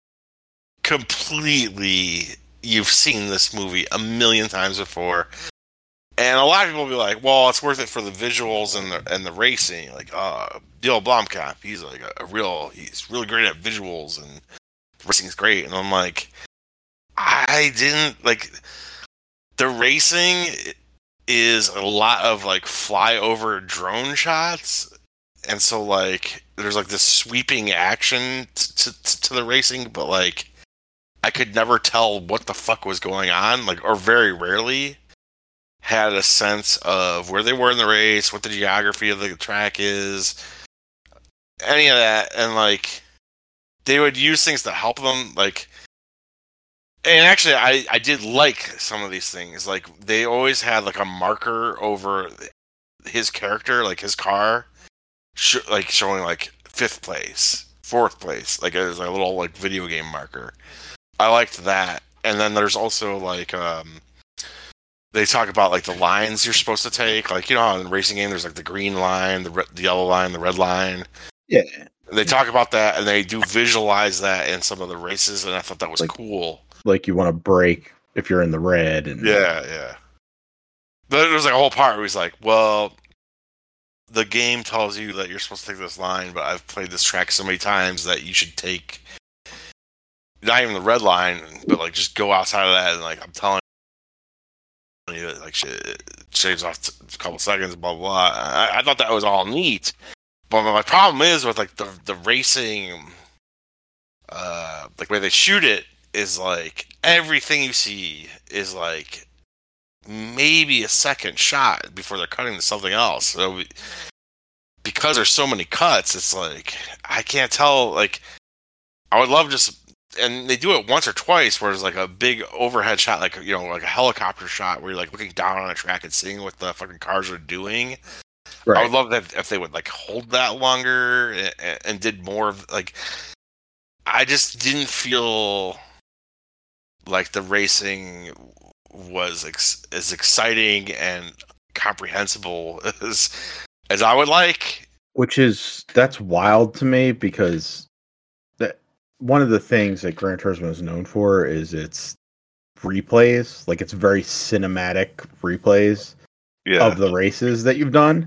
Speaker 2: completely. You've seen this movie a million times before. And a lot of people will be like, well, it's worth it for the visuals and the racing. Like, Neil Blomkamp, he's like he's really great at visuals and racing's great. And I'm like, I didn't like the racing is a lot of like flyover drone shots. And so like, there's like this sweeping action to the racing, but like, I could never tell what the fuck was going on, like, or very rarely had a sense of where they were in the race, what the geography of the track is, any of that, and like they would use things to help them, like. And actually, I did like some of these things. Like they always had like a marker over his character, like his car, like showing like 5th place, 4th place, like it was a little like video game marker. I liked that, and then there's also like. They talk about like the lines you're supposed to take, like in the racing game. There's like the green line, the yellow line, the red line.
Speaker 1: Yeah,
Speaker 2: they talk about that, and they do visualize that in some of the races, and I thought that was cool.
Speaker 1: Like you want to brake if you're in the red, and
Speaker 2: yeah. But there was like a whole part where he's like, "Well, the game tells you that you're supposed to take this line, but I've played this track so many times that you should take not even the red line, but like just go outside of that, and like I'm telling." Like shit shaves off a couple seconds, blah blah. I thought that was all neat, but my problem is with like the racing, like where they shoot it is like everything you see is like maybe a second shot before they're cutting to something else. So because there's so many cuts, it's like I can't tell. Like I would love just. And they do it once or twice where it's like a big overhead shot, like, like a helicopter shot where you're like looking down on a track and seeing what the fucking cars are doing. I would love that if they would like hold that longer and did more of like. I just didn't feel like the racing was as exciting and comprehensible as I would like.
Speaker 1: That's wild to me because that one of the things that Gran Turismo is known for is its replays. Like, it's very cinematic replays of the races that you've done.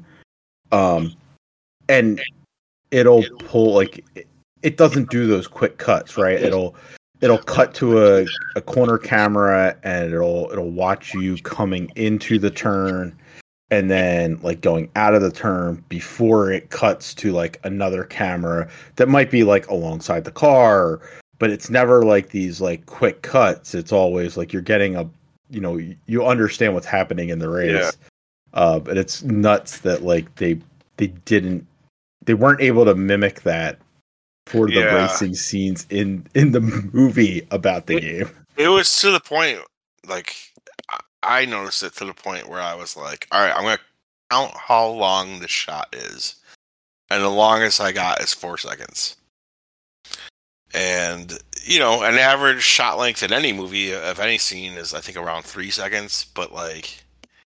Speaker 1: And it'll pull, like, it doesn't do those quick cuts, right? It'll cut to a corner camera and it'll watch you coming into the turn and then like going out of the turn before it cuts to like another camera that might be like alongside the car, but it's never like these like quick cuts. It's always like you're getting you understand what's happening in the race. But it's nuts that like they weren't able to mimic that for the racing scenes in the movie about the game.
Speaker 2: It was to the point, like, I noticed it to the point where I was like, all right, I'm going to count how long the shot is. And the longest I got is 4 seconds. And, an average shot length in any movie of any scene is, I think, around 3 seconds. But, like,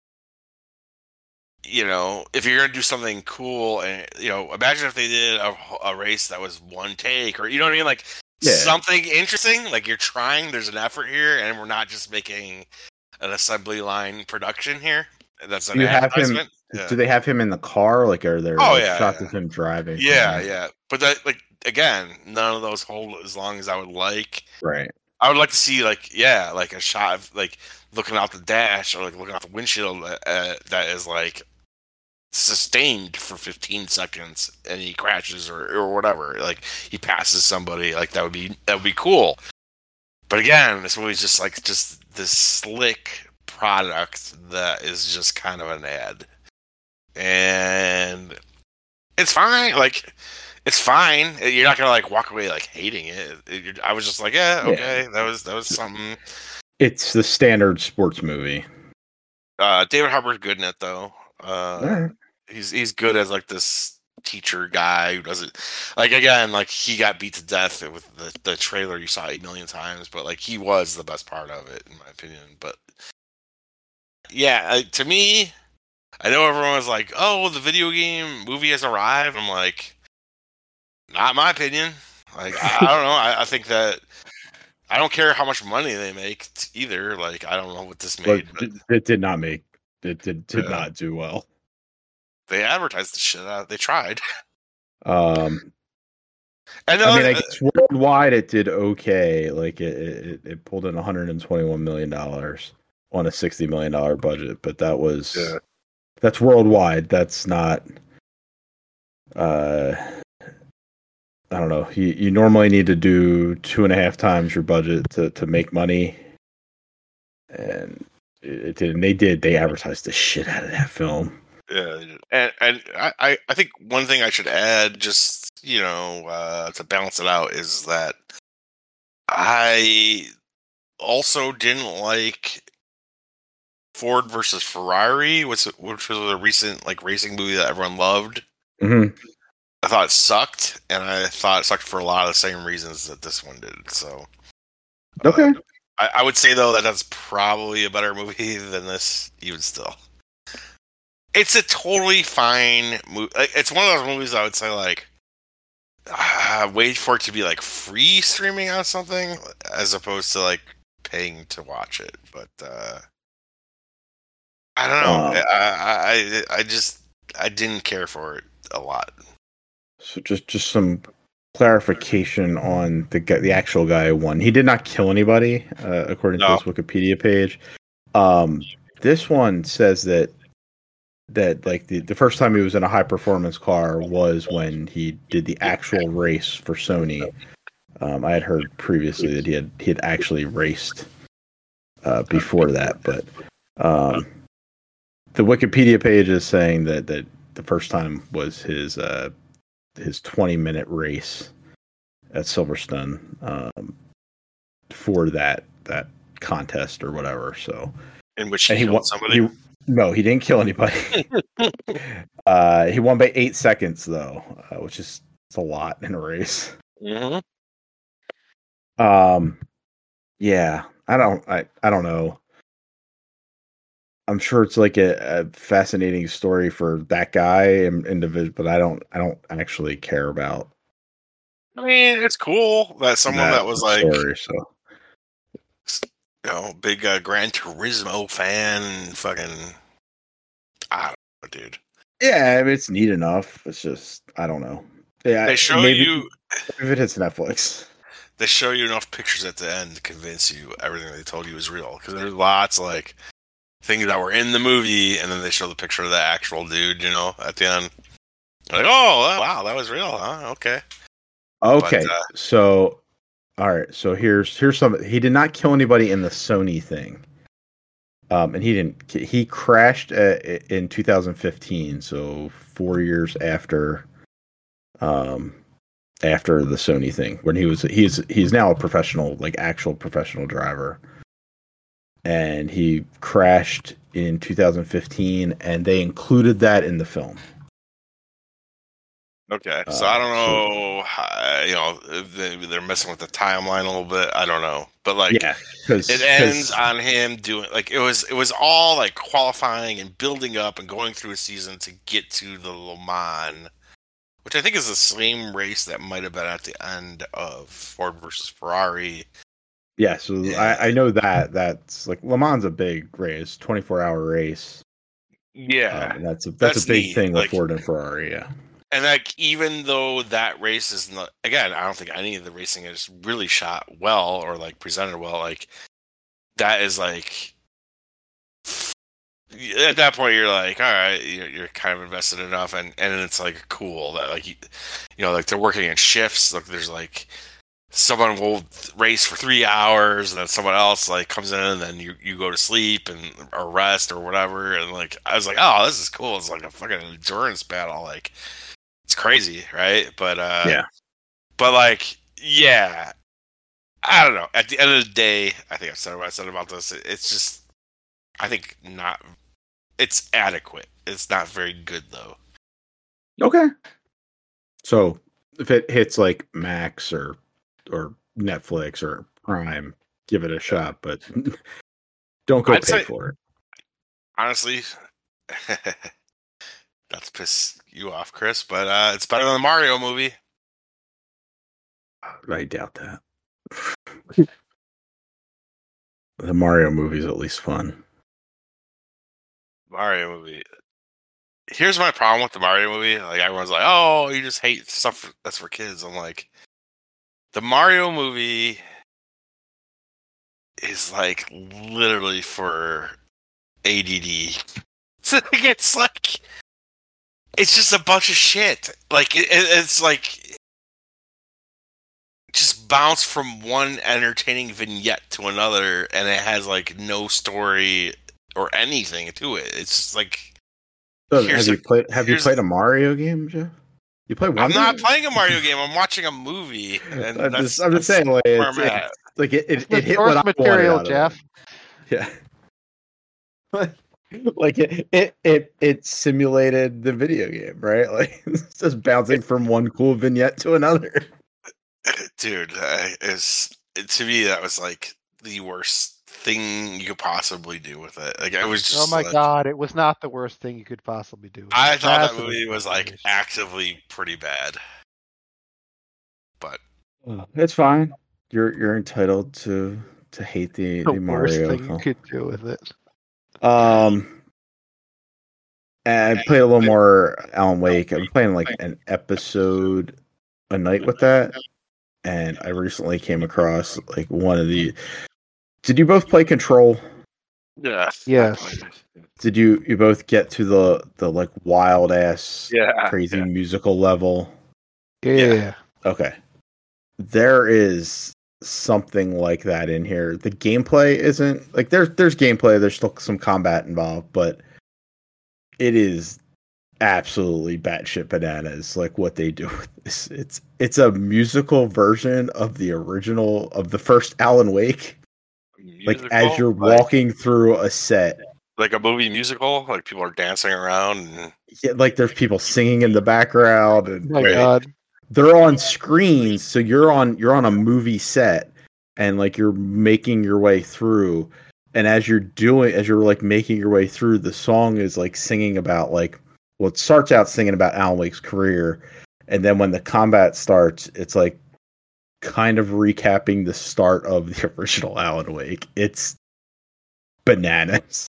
Speaker 2: if you're going to do something cool, and, imagine if they did a race that was one take, or, you know what I mean? Like, something interesting. Like, you're trying, there's an effort here, and we're not just making an assembly line production here. That's an advertisement.
Speaker 1: Do they have him in the car? Like, are there shots of him driving?
Speaker 2: Yeah. But that, like, again, none of those hold as long as I would like.
Speaker 1: Right.
Speaker 2: I would like to see, like, like a shot of, like, looking out the dash or, like, looking out the windshield that is, like, sustained for 15 seconds and he crashes or whatever. Like, he passes somebody. Like, that would be cool. But again, this movie's just this slick product that is just kind of an ad. And it's fine. Like, it's fine. You're not gonna like walk away like hating it. I was just like, okay, that was something.
Speaker 1: It's the standard sports movie.
Speaker 2: David Harbour's good in it though. He's good as like this teacher guy who doesn't like, again, like he got beat to death with the trailer you saw 8 million times, but like he was the best part of it in my opinion. But yeah, to me, I know everyone was like, oh, the video game movie has arrived. I'm like, not my opinion. Like, I don't know. I think that I don't care how much money they make either. Like, I don't know what this made. But
Speaker 1: it did not make. It did not do well.
Speaker 2: They advertised the shit out. They tried.
Speaker 1: And I guess worldwide it did okay. Like it pulled in $121 million on a $60 million budget, but that's worldwide. That's not. I don't know. You normally need to do 2.5 times your budget to make money, and it did. And they advertised the shit out of that film.
Speaker 2: Yeah, and I think one thing I should add, just to balance it out, is that I also didn't like Ford versus Ferrari, which was a recent like racing movie that everyone loved.
Speaker 1: Mm-hmm.
Speaker 2: I thought it sucked, and I thought it sucked for a lot of the same reasons that this one did. So,
Speaker 1: okay,
Speaker 2: I would say though that's probably a better movie than this, even still. It's a totally fine movie. It's one of those movies I would say, like, wait for it to be, like, free streaming on something, as opposed to, like, paying to watch it. But, I don't know. I didn't care for it a lot.
Speaker 1: So just some clarification on the actual guy who won. He did not kill anybody, according to his Wikipedia page. This one says that like the first time he was in a high performance car was when he did the actual race for Sony. I had heard previously that he had actually raced before that, but the Wikipedia page is saying that the first time was his 20-minute race at Silverstone for that contest or whatever. So
Speaker 2: in which he killed somebody.
Speaker 1: No, he didn't kill anybody. He won by 8 seconds though, which is it's a lot in a race.
Speaker 2: Mm-hmm.
Speaker 1: Yeah, I don't know. I'm sure it's like a fascinating story for that guy and individual, but I don't actually care about.
Speaker 2: I mean, it's cool that someone that was like,
Speaker 1: story, so.
Speaker 2: Big Gran Turismo fan, fucking, I don't know, dude.
Speaker 1: Yeah, I mean, it's neat enough. It's just I don't know. Yeah,
Speaker 2: they show you
Speaker 1: if it hits Netflix.
Speaker 2: They show you enough pictures at the end to convince you everything they told you is real. Because there's lots like things that were in the movie, and then they show the picture of the actual dude, at the end. Like, oh, wow, that was real, huh? Okay.
Speaker 1: Okay, so, all right, so here's some. He did not kill anybody in the Sony thing. And he crashed in 2015, so 4 years after the Sony thing, when he's now a professional, like actual professional driver. And he crashed in 2015, and they included that in the film.
Speaker 2: Okay, so I don't know, if they're messing with the timeline a little bit. I don't know, but like,
Speaker 1: yeah,
Speaker 2: it ends on him doing like it was all like qualifying and building up and going through a season to get to the Le Mans, which I think is the same race that might have been at the end of Ford versus Ferrari.
Speaker 1: Yeah, so yeah. I know that's like Le Mans a big race, 24-hour race.
Speaker 2: Yeah,
Speaker 1: and that's a big neat thing with Ford and Ferrari. Yeah.
Speaker 2: And like, even though that race is not, again, I don't think any of the racing is really shot well or like presented well. Like, that is like, at that point you're like, all right, you're kind of invested enough, and it's like cool that like like they're working in shifts. Like, there's like someone will race for 3 hours, and then someone else like comes in, and then you go to sleep or rest or whatever. And like, I was like, oh, this is cool. It's like a fucking endurance battle. Like, it's crazy, right? But
Speaker 1: yeah.
Speaker 2: But like, yeah, I don't know. At the end of the day, I think I've said what I said about this. It's just, I think not. It's adequate. It's not very good though.
Speaker 1: Okay. So if it hits like Max or Netflix or Prime, give it a shot, but don't go pay for it.
Speaker 2: Honestly. Not to piss you off, Chris, but it's better than the Mario movie.
Speaker 1: I doubt that. The Mario movie is at least fun.
Speaker 2: Mario movie. Here's my problem with the Mario movie. Like, everyone's like, oh, you just hate stuff that's for kids. I'm like, the Mario movie is like literally for ADD. It's like, it's just a bunch of shit. Like, it's like just bounce from one entertaining vignette to another, and it has like no story or anything to it. It's just like.
Speaker 1: So have you played a Mario game, Jeff? You play one?
Speaker 2: I'm not playing a Mario game. I'm watching a movie. And
Speaker 1: I'm just saying, like, it hit what I
Speaker 3: material,
Speaker 1: wanted
Speaker 3: Jeff.
Speaker 1: Yeah. Like it simulated the video game, right? Like, it's just bouncing from one cool vignette to another.
Speaker 2: Dude, to me that was like the worst thing you could possibly do with it. Like, I was just,
Speaker 3: oh my god, it was not the worst thing you could possibly do.
Speaker 2: I thought that movie was like actively pretty bad, but
Speaker 1: it's fine. You're entitled to hate the Mario.
Speaker 3: Worst thing you could do with it.
Speaker 1: And I played a little more Alan Wake. I'm playing like an episode a night with that, and I recently came across like one of the. Did you both play Control?
Speaker 2: Yes.
Speaker 1: Did you both get to the like wild ass crazy musical level?
Speaker 3: Yeah.
Speaker 1: Okay. There is something like that in here. The gameplay isn't like there's gameplay, there's still some combat involved, but it is absolutely batshit bananas like what they do with this. It's a musical version of the original of the first Alan Wake. Musical, like as you're walking through a set
Speaker 2: Like a movie musical, like people are dancing around. And...
Speaker 1: Yeah, like there's people singing in the background, and
Speaker 3: My God.
Speaker 1: they're on screens. So you're on a movie set, and like you're making your way through. And as you're like making your way through, the song is like singing about like, well, it starts out singing about Alan Wake's career, and then when the combat starts, it's like kind of recapping the start of the original Alan Wake. It's bananas.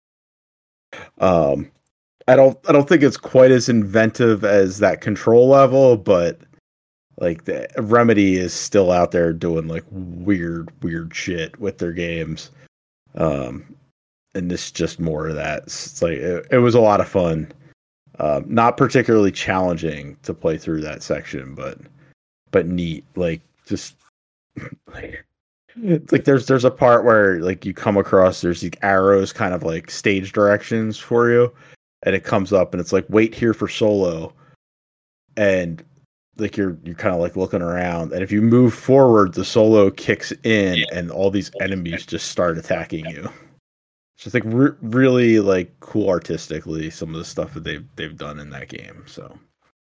Speaker 1: I don't think it's quite as inventive as that Control level, but like the Remedy is still out there doing like weird shit with their games. And this is just more of that. It's like it was a lot of fun. Not particularly challenging to play through that section, but neat. Like just like it's like there's a part where like you come across there's these arrows kind of like stage directions for you, and it comes up and it's like wait here for Solo, and like you're kind of like looking around, and if you move forward the Solo kicks in and all these enemies just start attacking you. It's just like really like cool artistically some of the stuff that they've done in that game. So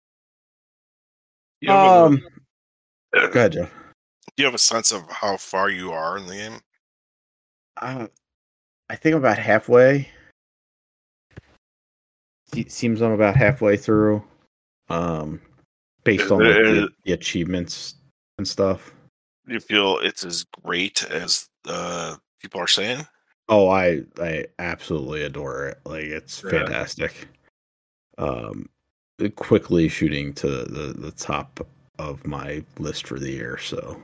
Speaker 1: go ahead, Joe.
Speaker 2: Do you have a sense of how far you are in the game?
Speaker 1: I think I'm about halfway. Seems I'm about halfway through. Based on like, the achievements and stuff.
Speaker 2: Do you feel it's as great as people are saying?
Speaker 1: Oh, I absolutely adore it. Like it's fantastic. Quickly shooting to the top of my list for the year. So,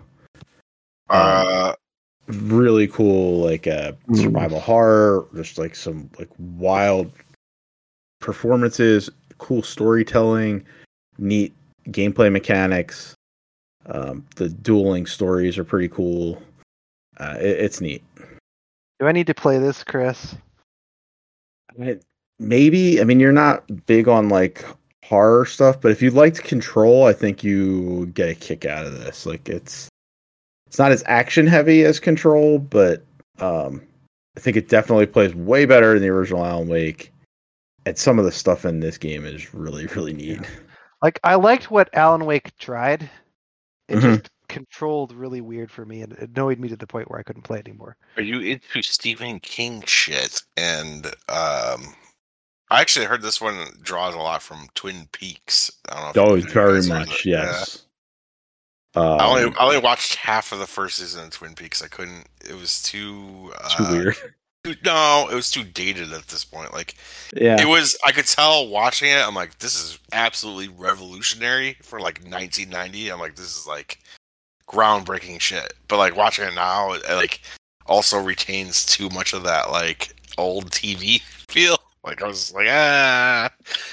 Speaker 1: really cool, like survival horror. Just like some like wild performances, cool storytelling, neat gameplay mechanics. The dueling stories are pretty cool. It's neat.
Speaker 3: Do I need to play this, Chris?
Speaker 1: Maybe. I mean, you're not big on like horror stuff, but if you liked Control, I think you get a kick out of this. Like it's not as action heavy as Control, but I think it definitely plays way better than the original Alan Wake. And some of the stuff in this game is really, really neat.
Speaker 3: Like I liked what Alan Wake tried. It just controlled really weird for me, and it annoyed me to the point where I couldn't play it anymore.
Speaker 2: Are you into Stephen King shit? And I actually heard this one draws a lot from Twin Peaks. I don't know.
Speaker 1: Very much, yes.
Speaker 2: Yeah. I only watched half of the first season of Twin Peaks. I couldn't. It was too
Speaker 1: weird.
Speaker 2: No, it was too dated at this point. Like,
Speaker 1: yeah,
Speaker 2: it was. I could tell watching it. I'm like, this is absolutely revolutionary for like 1990. I'm like, this is like groundbreaking shit. But like watching it now, it like also retains too much of that like old TV feel. Like I was like, and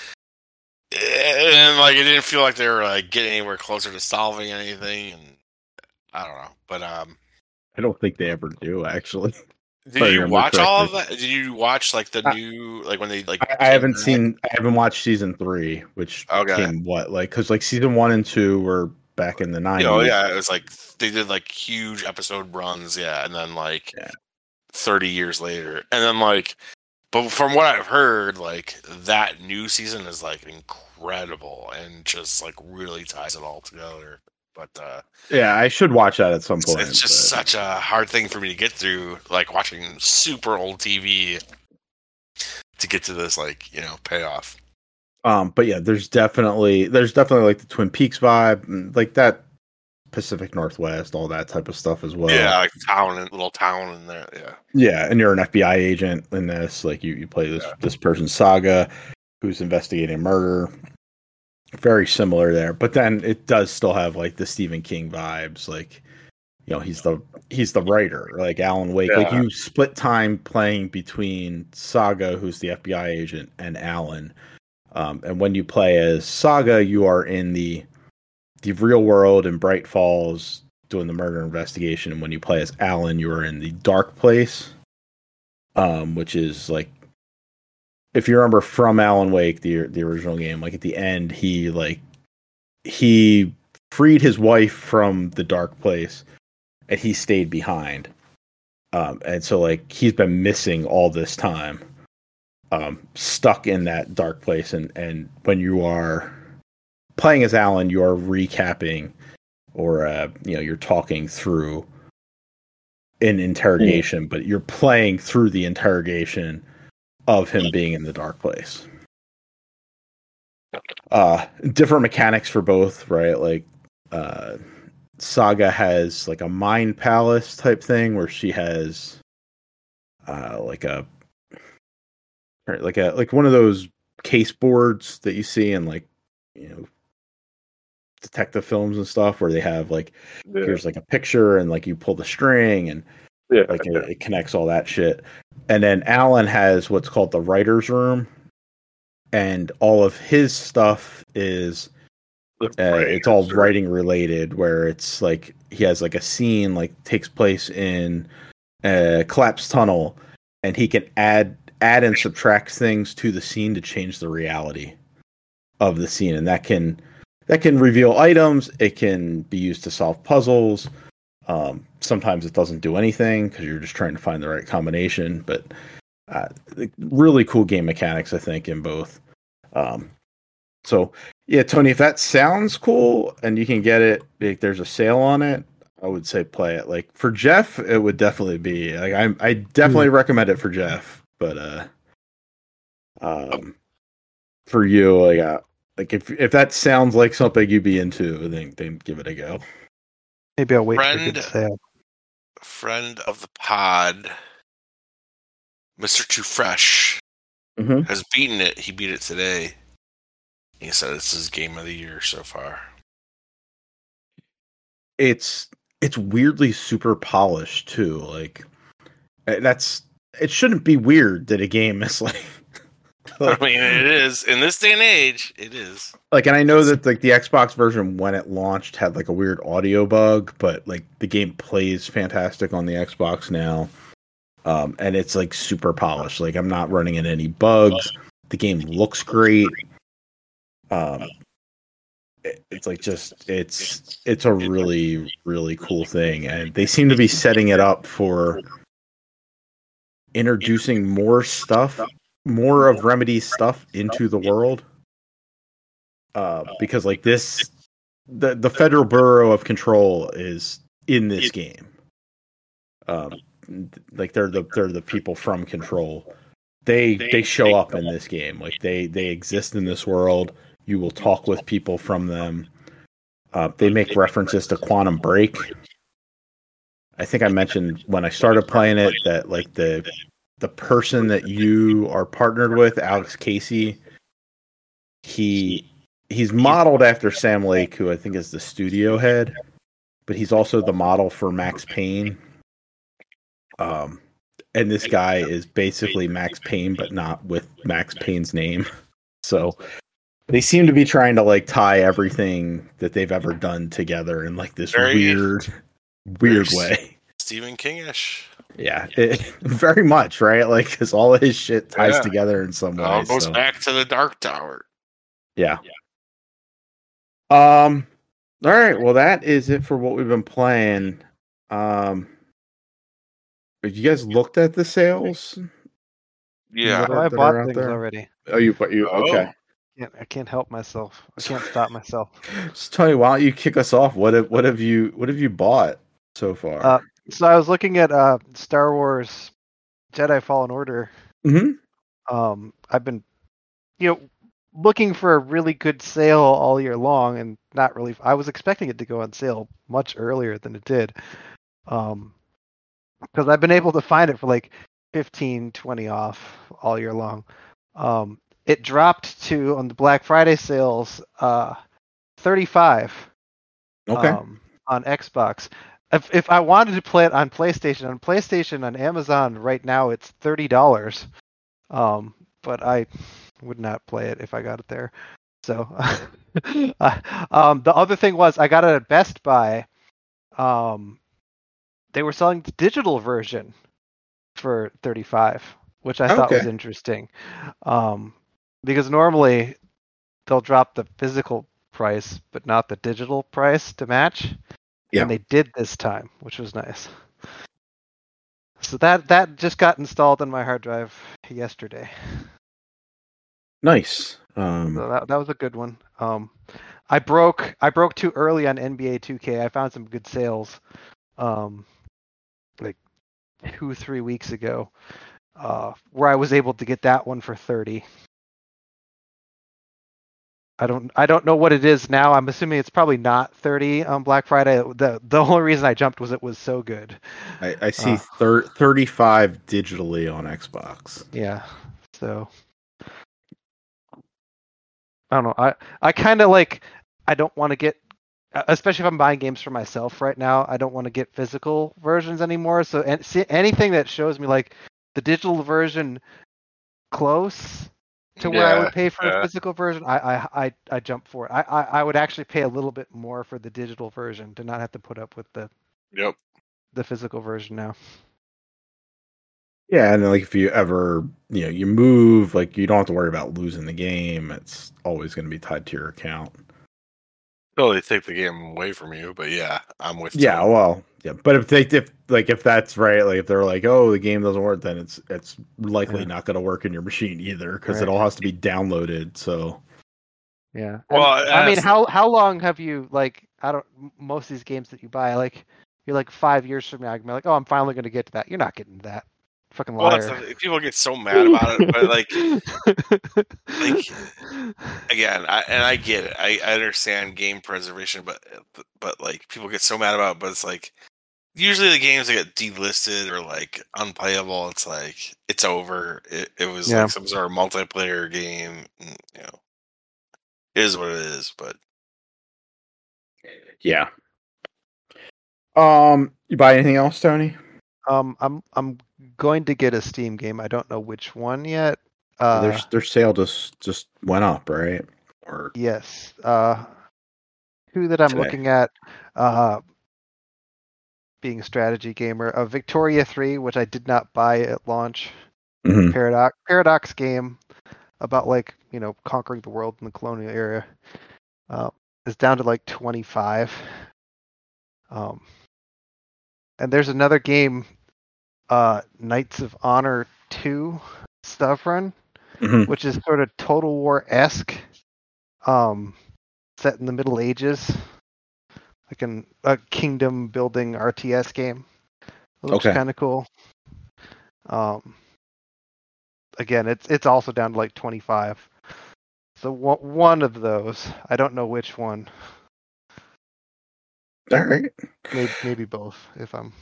Speaker 2: like it didn't feel like they were like getting anywhere closer to solving anything. And I don't know, but
Speaker 1: I don't think they ever do actually.
Speaker 2: Did you watch all of that? Did you watch like the new like when they like?
Speaker 1: I haven't watched season 3, which came because like season 1 and 2 were back in the 90s.
Speaker 2: Oh yeah, it was like they did like huge episode runs, and then like 30 years later, and then like, but from what I've heard, like that new season is like incredible and just like really ties it all together. But
Speaker 1: yeah, I should watch that at some point.
Speaker 2: It's just such a hard thing for me to get through, like watching super old TV to get to this, like payoff.
Speaker 1: But yeah, there's definitely like the Twin Peaks vibe, like that Pacific Northwest, all that type of stuff as well.
Speaker 2: Yeah, like little town in there. Yeah.
Speaker 1: Yeah, and you're an FBI agent in this. Like you play this person's Saga, who's investigating murder. Very similar there, but then it does still have like the Stephen King vibes. Like, he's the writer, like Alan Wake. Like you split time playing between Saga, who's the FBI agent, and Alan. And when you play as Saga, you are in the real world in Bright Falls doing the murder investigation. And when you play as Alan, you are in the dark place, which is like, if you remember from Alan Wake, the original game, like at the end, he freed his wife from the dark place, and he stayed behind. And so like he's been missing all this time. stuck in that dark place, and when you are playing as Alan, you are recapping, or you're talking through an interrogation, but you're playing through the interrogation of him being in the dark place. Different mechanics for both, right? Like Saga has like a mind palace type thing where she has like one of those case boards that you see in like detective films and stuff, where they have like here's like a picture and like you pull the string and it connects all that shit. And then Alan has what's called the writer's room, and all of his stuff is it's all writing related, where it's like he has like a scene like takes place in a collapsed tunnel, and he can add and subtract things to the scene to change the reality of the scene, and that can reveal items. It can be used to solve puzzles. Sometimes it doesn't do anything because you're just trying to find the right combination, but really cool game mechanics, I think, in both. So yeah, Tony, if that sounds cool and you can get it, like, there's a sale on it, I would say play it. Like for Jeff, it would definitely be like I definitely recommend it for Jeff, but for you, like if that sounds like something you'd be into, then give it a go.
Speaker 3: Maybe I'll wait for a good sale.
Speaker 2: Friend of the pod, Mr. Too Fresh, has beaten it. He beat it today. He said it's his game of the year so far.
Speaker 1: It's weirdly super polished too. Like it shouldn't be weird that a game is like
Speaker 2: I mean, it is in this day and age. It is
Speaker 1: like, and I know that like the Xbox version when it launched had like a weird audio bug, but like the game plays fantastic on the Xbox now, and it's like super polished. Like I'm not running into any bugs. The game looks great. It's like it's a really, really cool thing, and they seem to be setting it up for introducing more stuff, more of Remedy's stuff into the world. Because like this, the Federal Bureau of Control is in this game. Like they're the people from Control. They show up in this game. Like they exist in this world. You will talk with people from them. They make references to Quantum Break. I think I mentioned when I started playing it that like the person that you are partnered with, Alex Casey, he's modeled after Sam Lake, who I think is the studio head, but he's also the model for Max Payne. And this guy is basically Max Payne, but not with Max Payne's name. So they seem to be trying to like tie everything that they've ever done together in like this weird way.
Speaker 2: Stephen King-ish.
Speaker 1: Yeah, very much, right? Like, because all of his shit ties together in some way.
Speaker 2: All goes back to the Dark Tower.
Speaker 1: Yeah. All right. Well, that is it for what we've been playing. Have you guys looked at the sales?
Speaker 2: Yeah,
Speaker 3: I bought things already.
Speaker 1: Oh, you okay?
Speaker 3: Yeah, I can't help myself. I can't stop myself.
Speaker 1: So, Tony, why don't you kick us off? What have you bought so far?
Speaker 3: So I was looking at Star Wars Jedi Fallen Order.
Speaker 1: Mm-hmm.
Speaker 3: I've been, looking for a really good sale all year long, and not really. I was expecting it to go on sale much earlier than it did, because I've been able to find it for like 15-20 off all year long. It dropped to, on the Black Friday sales, $35.
Speaker 1: Okay.
Speaker 3: On Xbox. If I wanted to play it on PlayStation on Amazon right now it's $30. But I would not play it if I got it there. So the other thing was I got it at Best Buy. They were selling the digital version for $35, which I thought was interesting. Because normally they'll drop the physical price but not the digital price to match. Yeah. And they did this time, which was nice. So that just got installed on my hard drive yesterday.
Speaker 1: Nice.
Speaker 3: So that was a good one. I broke too early on NBA 2K. I found some good sales, like 2-3 weeks ago, where I was able to get that one for 30. I don't know what it is now. I'm assuming it's probably not 30 on Black Friday. The only reason I jumped was it was so good.
Speaker 1: I see 35 digitally on Xbox.
Speaker 3: Yeah. So I don't know. I kind of like. I don't want to get, especially if I'm buying games for myself right now. I don't want to get physical versions anymore. So anything that shows me like the digital version close to where I would pay for a physical version, I jump for it. I would actually pay a little bit more for the digital version to not have to put up with the physical version now.
Speaker 1: Yeah, and then, like if you ever you move, like you don't have to worry about losing the game. It's always going to be tied to your account.
Speaker 2: Totally take the game away from you, but yeah, I'm with you.
Speaker 1: Yeah, well, yeah, but if that's right, like if they're like, oh, the game doesn't work, then it's likely not going to work in your machine either because it all has to be downloaded. So
Speaker 3: yeah,
Speaker 2: well,
Speaker 3: I mean, how long have you like? Most of these games that you buy, like you're like 5 years from now, you're like, oh, I'm finally going to get to that. You're not getting to that. Fucking liar.
Speaker 2: Well, people get so mad about it, but like again, I get it. I understand game preservation, but like people get so mad about it. But it's like usually the games that get delisted or like unplayable, it's like it's over. It was like some sort of multiplayer game. It is what it is. But
Speaker 1: yeah. You buy anything else, Tony?
Speaker 3: I'm going to get a Steam game. I don't know which one yet.
Speaker 1: Their sale just went up, right? Or
Speaker 3: yes. Who that I'm
Speaker 1: today.
Speaker 3: looking at, being a strategy gamer, Victoria 3, which I did not buy at launch.
Speaker 1: Mm-hmm.
Speaker 3: Paradox game about like conquering the world in the colonial era. Is down to like 25. And there's another game, Knights of Honor 2 Stuff Run, which is sort of Total War-esque, set in the Middle Ages, like a kingdom building RTS game. It looks kind of cool. Again, it's also down to like 25. So one of those. I don't know which one.
Speaker 1: All right.
Speaker 3: Maybe both. If I'm.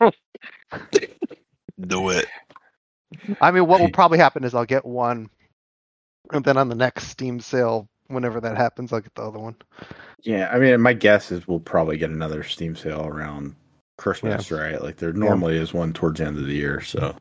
Speaker 2: Do it.
Speaker 3: I mean, what will probably happen is I'll get one, and then on the next Steam sale, whenever that happens, I'll get the other one.
Speaker 1: Yeah, I mean, my guess is we'll probably get another Steam sale around Christmas, right? Like there normally is one towards the end of the year. So,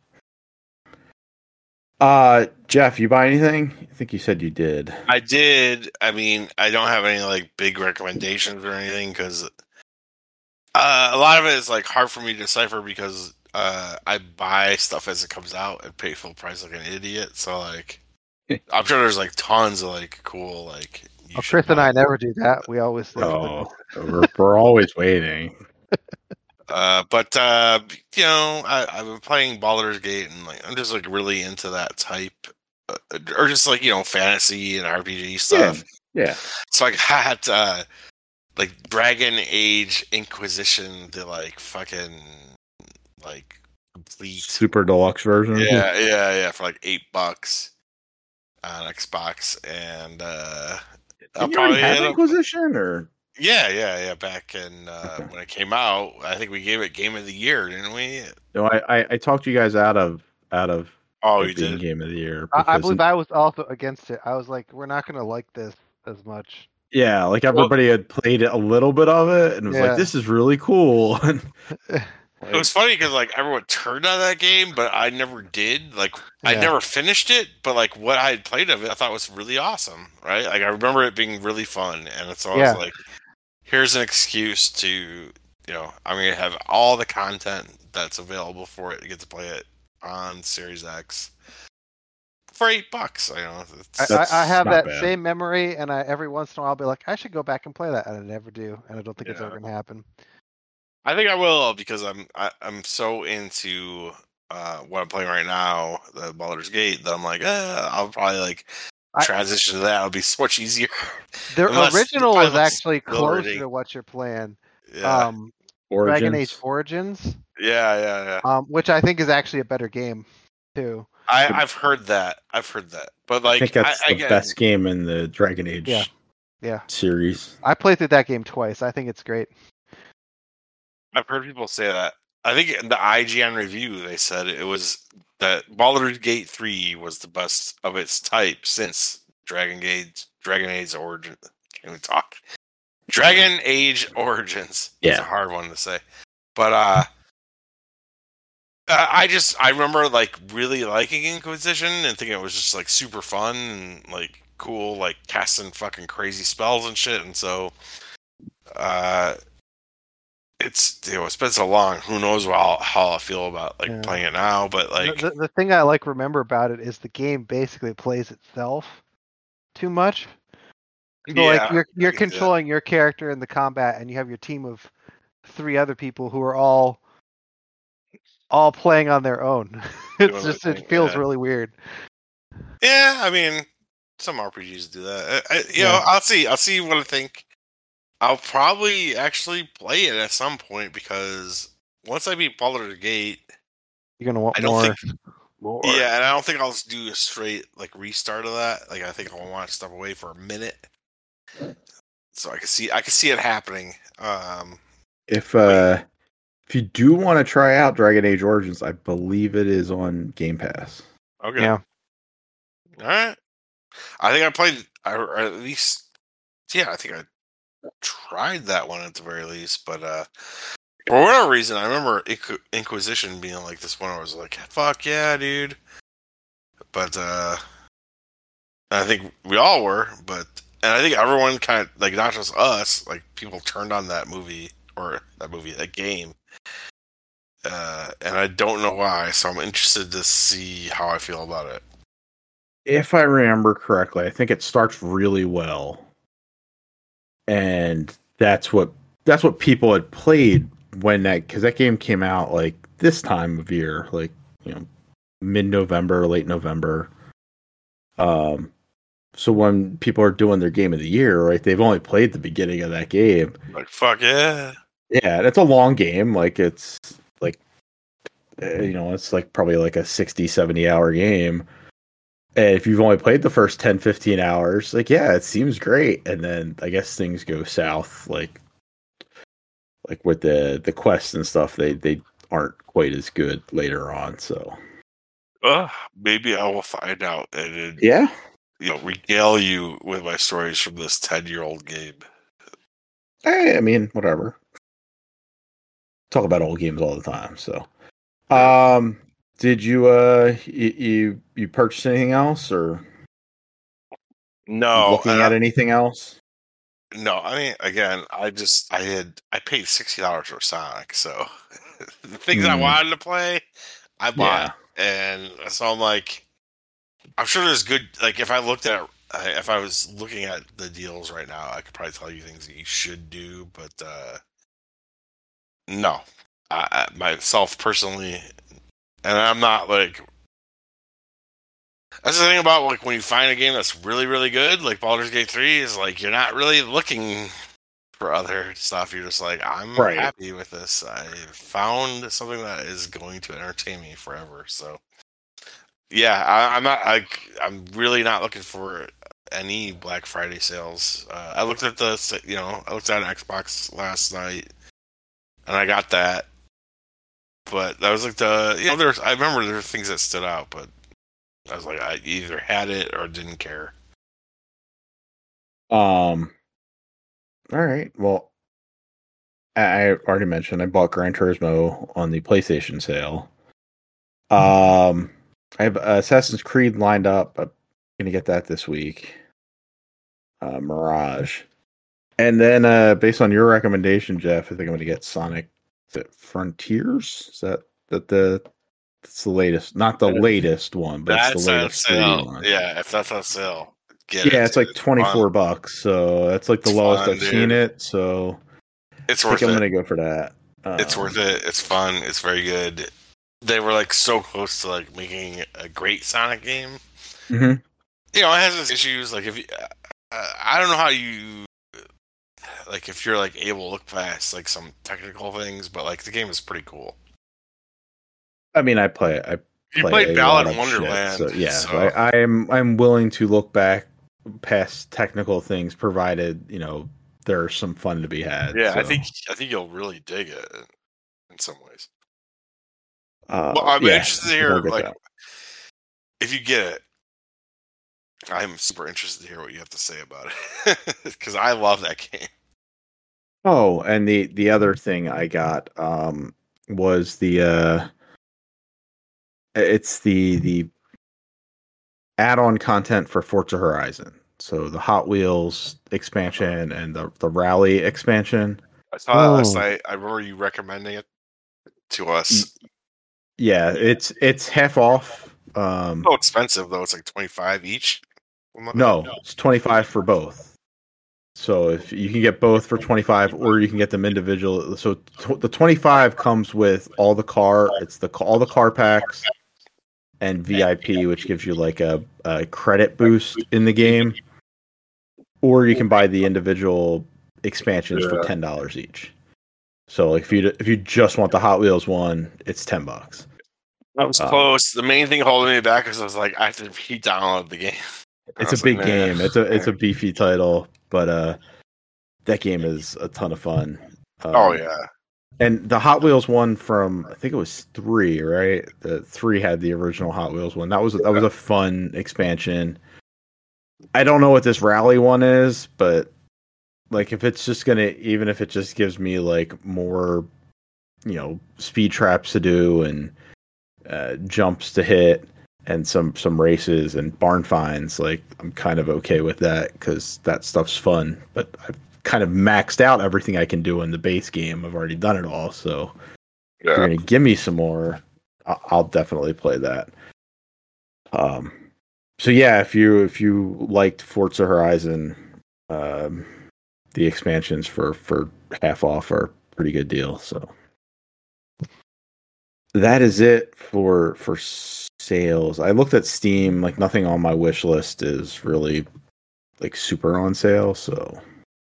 Speaker 1: Jeff, you buy anything? I think you said you did.
Speaker 2: I did. I mean, I don't have any like big recommendations or anything because a lot of it is like hard for me to decipher because I buy stuff as it comes out and pay full price like an idiot. So like, I'm sure there's like tons of like cool like.
Speaker 3: Chris and I never do that. We always.
Speaker 1: We're always waiting.
Speaker 2: But I've been playing Baldur's Gate and like I'm just like really into that type, or just like fantasy and RPG stuff.
Speaker 1: Yeah.
Speaker 2: So I got like Dragon Age Inquisition, the like fucking like complete
Speaker 1: super deluxe version.
Speaker 2: Yeah, for like $8 on Xbox, and
Speaker 1: I'll probably have Inquisition or.
Speaker 2: Yeah. Back in when it came out, I think we gave it Game of the Year, didn't we?
Speaker 1: No, I talked you guys out of.
Speaker 2: Oh, you did
Speaker 1: Game of the Year.
Speaker 3: I believe I was also against it. I was like, we're not going to like this as much.
Speaker 1: Yeah, like everybody had played a little bit of it and was like, "This is really cool."
Speaker 2: It was funny because like everyone turned on that game, but I never did. Like I never finished it, but like what I had played of it, I thought was really awesome. Right? Like I remember it being really fun, and so I was like, "Here's an excuse to, I'm gonna have all the content that's available for it to get to play it on Series X for $8."
Speaker 3: I have that same memory, and every once in a while I'll be like, I should go back and play that, and I never do, and I don't think it's ever gonna happen.
Speaker 2: I think I will because I'm so into what I'm playing right now, the Baldur's Gate, that I'm like, I'll probably like transition to that, it would be so much easier.
Speaker 3: The
Speaker 2: Unless
Speaker 3: original
Speaker 2: the
Speaker 3: is
Speaker 2: pilot's
Speaker 3: actually
Speaker 2: still
Speaker 3: closer
Speaker 2: reading.
Speaker 3: to what you're playing.
Speaker 2: Yeah,
Speaker 3: Dragon Age
Speaker 1: Origins.
Speaker 3: Origins,
Speaker 2: yeah.
Speaker 3: which I think is actually a better game too.
Speaker 2: I've heard that. But
Speaker 1: I think
Speaker 2: like,
Speaker 1: that's the best game in the Dragon Age
Speaker 3: Yeah.
Speaker 1: series.
Speaker 3: I played through that game twice. I think it's great.
Speaker 2: I've heard people say that. I think in the IGN review they said it was that Baldur's Gate 3 was the best of its type since Dragon Age Origins. Can't even talk. Dragon Age Origins. It's a hard one to say. But I remember like really liking Inquisition and thinking it was just like super fun and like cool, like casting fucking crazy spells and shit. And so it's it's been so long. Who knows how I feel about playing it now? But like
Speaker 3: the thing I remember about it is the game basically plays itself too much. So like you're controlling your character in the combat, and you have your team of 3 other people who are all playing on their own. It's just it feels really weird.
Speaker 2: Yeah, I mean, some RPGs do that. You know, I'll see what I think. I'll probably actually play it at some point because once I beat Baldur's Gate,
Speaker 3: you're gonna want more.
Speaker 2: Yeah, and I don't think I'll just do a straight like restart of that. Like I think I'll want to step away for a minute, so I can see it happening.
Speaker 1: If you do want to try out Dragon Age Origins, I believe it is on Game Pass.
Speaker 2: Okay.
Speaker 3: Yeah.
Speaker 2: All right. I think I played, or at least, I think I tried that one at the very least. But for whatever reason, I remember Inquisition being like this one. I was like, "Fuck yeah, dude!" But I think we all were. And I think everyone kind of like, not just us, like people turned on that game. And I don't know why, so I'm interested to see how I feel about it.
Speaker 1: If I remember correctly, I think it starts really well, and that's what people had played when because that game came out like this time of year, like mid-November, late November. So when people are doing their game of the year, right, they've only played the beginning of that game.
Speaker 2: Like fuck yeah,
Speaker 1: yeah, it's a long game. Like it's like it's like probably like a 60-70 hour game. And if you've only played the first 10-15 hours, like, yeah, it seems great. And then I guess things go south, like with the quests and stuff, they aren't quite as good later on. So,
Speaker 2: maybe I will find out and regale you with my stories from this 10-year-old game.
Speaker 1: I mean, whatever. Talk about old games all the time. So, did you you purchase anything else or
Speaker 2: no?
Speaker 1: Looking at anything else?
Speaker 2: No, I mean, again, I paid $60 for Sonic, so the things I wanted to play, I bought, and so I'm like, I'm sure there's good. Like, if I was looking at the deals right now, I could probably tell you things that you should do, but no, I myself personally. And I'm not like. That's the thing about like when you find a game that's really, really good, like Baldur's Gate 3, is like you're not really looking for other stuff. You're just like, I'm happy with this. I found something that is going to entertain me forever. So, yeah, I'm really not looking for any Black Friday sales. I looked at an Xbox last night, and I got that. But that was like I remember there were things that stood out, but I was like, I either had it or didn't care.
Speaker 1: All right. Well, I already mentioned I bought Gran Turismo on the PlayStation sale. I have Assassin's Creed lined up. I'm gonna get that this week. Mirage, and then based on your recommendation, Jeff, I think I'm gonna get Sonic. Is it Frontiers? Is that it's the latest? Not the latest one, but it's the latest 3D one.
Speaker 2: Yeah, if that's on sale,
Speaker 1: it's like $24. So that's like the lowest I've seen it. So
Speaker 2: it's worth it.
Speaker 1: I'm gonna go for that.
Speaker 2: It's worth it. It's fun. It's very good. They were like so close to like making a great Sonic game, it has its issues. Like if you, I don't know how you, like if you're like able to look past like some technical things, but like the game is pretty cool.
Speaker 1: I mean, I play
Speaker 2: You played
Speaker 1: a
Speaker 2: Ballad
Speaker 1: lot
Speaker 2: of
Speaker 1: of
Speaker 2: Wonderland,
Speaker 1: shit, so yeah,
Speaker 2: so
Speaker 1: I'm willing to look back past technical things, provided there's some fun to be had.
Speaker 2: yeah,
Speaker 1: So.
Speaker 2: I think you'll really dig it in some ways. Well, I'm
Speaker 1: Yeah,
Speaker 2: interested to hear
Speaker 1: don't get
Speaker 2: like
Speaker 1: that.
Speaker 2: if you get it. I'm super interested to hear what you have to say about it because I love that game.
Speaker 1: Oh, and the other thing I got was it's the add-on content for Forza Horizon. So the Hot Wheels expansion and the Rally expansion.
Speaker 2: I saw that last night. I remember you recommending it to us.
Speaker 1: Yeah, it's half off.
Speaker 2: So expensive though; it's like $25 each.
Speaker 1: No, it's 25 for both. So if you can get both for 25, or you can get them individual. So the 25 comes with all the car. It's all the car packs and VIP, which gives you like a credit boost in the game. Or you can buy the individual expansions for $10 each. So like if you just want the Hot Wheels one, it's $10.
Speaker 2: I was close. The main thing holding me back is I was like, I have to re-download the game.
Speaker 1: It's a big game. It's a beefy title, but that game is a ton of fun.
Speaker 2: Oh yeah.
Speaker 1: And the Hot Wheels one from I think it was 3, right? The 3 had the original Hot Wheels one. That was a fun expansion. I don't know what this Rally one is, but like if it's just even if it just gives me like more, speed traps to do and jumps to hit and some races and barn finds, like I'm kind of okay with that because that stuff's fun. But I've kind of maxed out everything I can do in the base game. I've already done it all, so if you're gonna give me some more, I'll definitely play that. So yeah, if you liked Forza Horizon, the expansions for half off are a pretty good deal. So that is it for sales. I looked at Steam, like nothing on my wish list is really like super on sale, so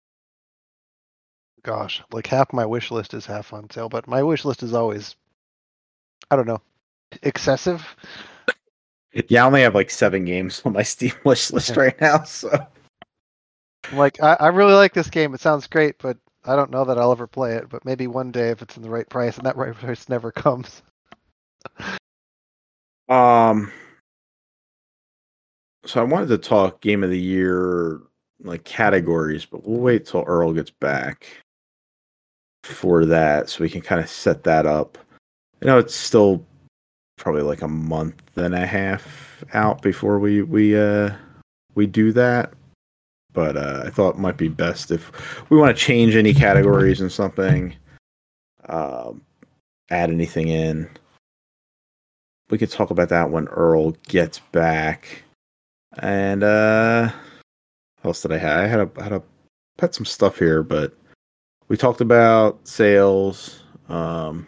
Speaker 3: Gosh, like half my wish list is half on sale, but my wish list is always, I don't know, excessive.
Speaker 1: yeah, I only have like 7 games on my Steam wish list right now, so
Speaker 3: Like I really like this game. It sounds great, but I don't know that I'll ever play it. But maybe one day if it's in the right price, and that right price never comes.
Speaker 1: So I wanted to talk game of the year like categories, but we'll wait till Earl gets back for that so we can kind of set that up. It's still probably like a month and a half out before we do that. But I thought it might be best if we want to change any categories and something, add anything in. We could talk about that when Earl gets back. And what else did I have? I had put some stuff here, but we talked about sales. Kind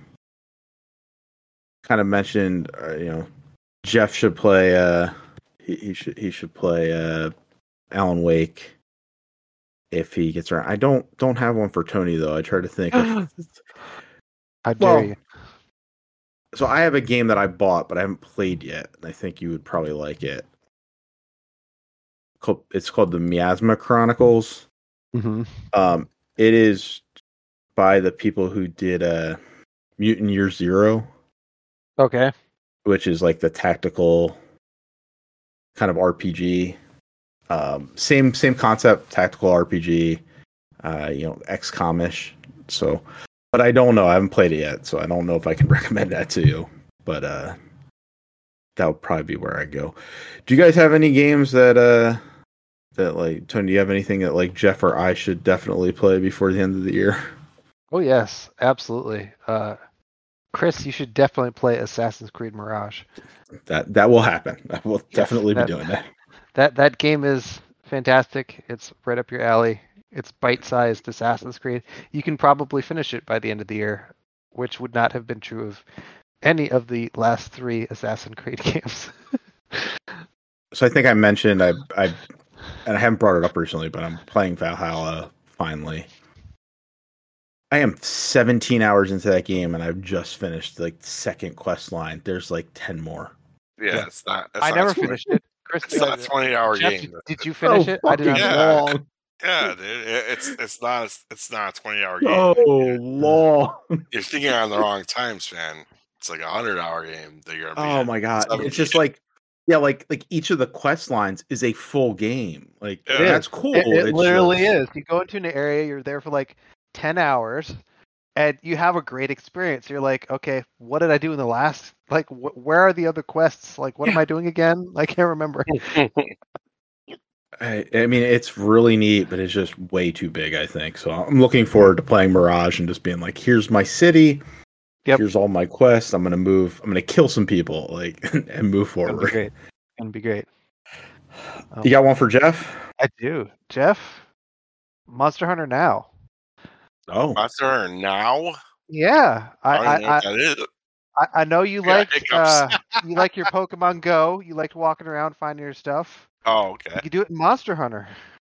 Speaker 1: of mentioned, Jeff should play. He should play Alan Wake if he gets around. I don't have one for Tony though. I try to think.
Speaker 3: How dare you?
Speaker 1: So I have a game that I bought but I haven't played yet, and I think you would probably like it. It's called the Miasma Chronicles.
Speaker 3: Mm-hmm.
Speaker 1: It is by the people who did Mutant Year Zero.
Speaker 3: Okay.
Speaker 1: Which is like the tactical kind of RPG. Same concept, tactical RPG. XCOM-ish. So, but I don't know. I haven't played it yet, so I don't know if I can recommend that to you. But that would probably be where I go. Do you guys have any games that like Tony? Do you have anything that like Jeff or I should definitely play before the end of the year?
Speaker 3: Oh yes, absolutely. Chris, you should definitely play Assassin's Creed Mirage.
Speaker 1: That will happen. I will definitely be doing that.
Speaker 3: That game is fantastic. It's right up your alley. It's bite-sized Assassin's Creed. You can probably finish it by the end of the year, which would not have been true of any of the last 3 Assassin's Creed games.
Speaker 1: So So I think I mentioned and I haven't brought it up recently, but I'm playing Valhalla finally. I am 17 hours into that game, and I've just finished like the second quest line. There's like 10 more.
Speaker 2: Yeah, it's not.
Speaker 3: I never finished it. Chris,
Speaker 2: It's not a 20-hour
Speaker 3: Jeff,
Speaker 2: game.
Speaker 3: did you finish it? I did not.
Speaker 2: Yeah.
Speaker 1: long.
Speaker 2: Yeah, dude. It's not a 20-hour game.
Speaker 1: Oh, long.
Speaker 2: You're thinking on the wrong time span. It's like a 100-hour game that you're gonna be.
Speaker 1: Oh my god!
Speaker 2: 70.
Speaker 1: It's just like, yeah, like each of the quest lines is a full game. Like
Speaker 2: Yeah.
Speaker 1: that's cool.
Speaker 3: It
Speaker 1: It's
Speaker 3: literally
Speaker 1: just-
Speaker 3: is. You go into an area, you're there for like 10 hours, and you have a great experience. You're like, okay, what did I do in the last? Like, where are the other quests? Like, what am I doing again? I can't remember.
Speaker 1: I mean, it's really neat, but it's just way too big, I think. So I'm looking forward to playing Mirage and just being like, here's my city.
Speaker 3: Yep.
Speaker 1: Here's all my quests. I'm gonna kill some people, like, and move
Speaker 3: It's gonna be
Speaker 1: forward.
Speaker 3: great. It's gonna be great.
Speaker 1: You got one for Jeff?
Speaker 3: I do, Jeff. Monster Hunter Now.
Speaker 1: Oh,
Speaker 2: Monster Hunter Now.
Speaker 3: Yeah,
Speaker 2: I don't know what that is.
Speaker 3: I know you
Speaker 2: Yeah,
Speaker 3: like
Speaker 2: hiccups.
Speaker 3: you like your Pokemon Go. You liked walking around finding your stuff.
Speaker 2: Oh, okay.
Speaker 3: You can do it in Monster Hunter.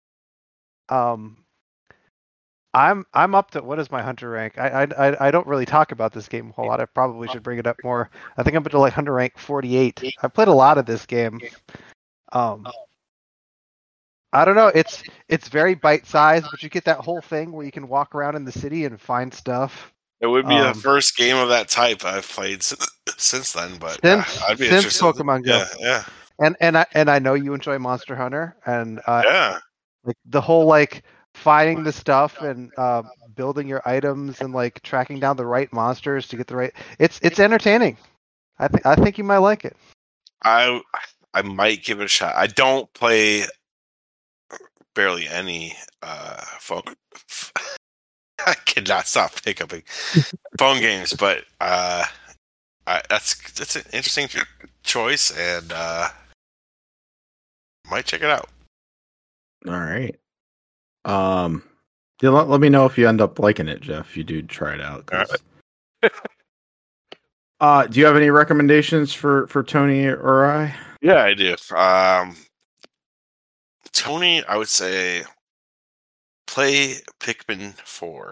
Speaker 3: I'm up to, what is my hunter rank? I don't really talk about this game a whole lot. I probably should bring it up more. I think I'm up to like hunter rank 48. I played a lot of this game. I don't know. It's very bite sized, but you get that whole thing where you can walk around in the city and find stuff.
Speaker 2: It would be the
Speaker 3: Um,
Speaker 2: first game of that type I've played since then, but
Speaker 3: Since-
Speaker 2: I'd be
Speaker 3: since
Speaker 2: interested.
Speaker 3: Pokemon Go.
Speaker 2: Yeah,
Speaker 3: And I know you enjoy Monster Hunter, and
Speaker 2: yeah.
Speaker 3: like the whole like finding the stuff and building your items and like tracking down the right monsters to get the right. It's entertaining. I think you might like it.
Speaker 2: I might give it a shot. I don't play barely any phone. I cannot stop hiccuping phone games, but that's an interesting choice, and might check it out.
Speaker 1: all right. Yeah, let me know if you end up liking it, Jeff. If you do try it out. 'Cause- do you have any recommendations for Tony or I?
Speaker 2: Yeah, I do. Tony, I would say play Pikmin 4.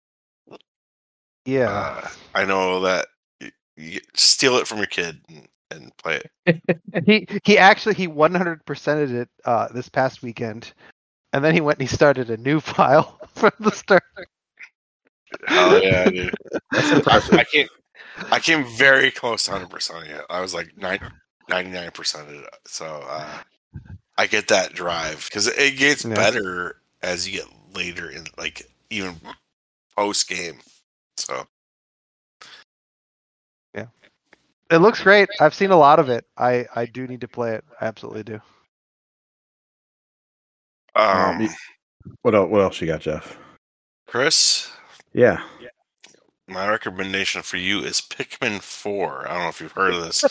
Speaker 3: Yeah.
Speaker 2: I know that you steal it from your kid and play it.
Speaker 3: He actually 100%ed it this past weekend, and then he went and he started a new file from the start.
Speaker 2: Oh yeah, dude.
Speaker 1: That's impressive.
Speaker 2: I came very close to 100% it. I was like 99% of it. So I get that drive because it gets
Speaker 3: Yeah.
Speaker 2: better as you get later in, like even post game. So
Speaker 3: It looks great. I've seen a lot of it. I do need to play it. I absolutely do.
Speaker 1: What else you got, Jeff?
Speaker 2: Chris,
Speaker 1: Yeah.
Speaker 2: my recommendation for you is Pikmin 4. I don't know if you've heard of this.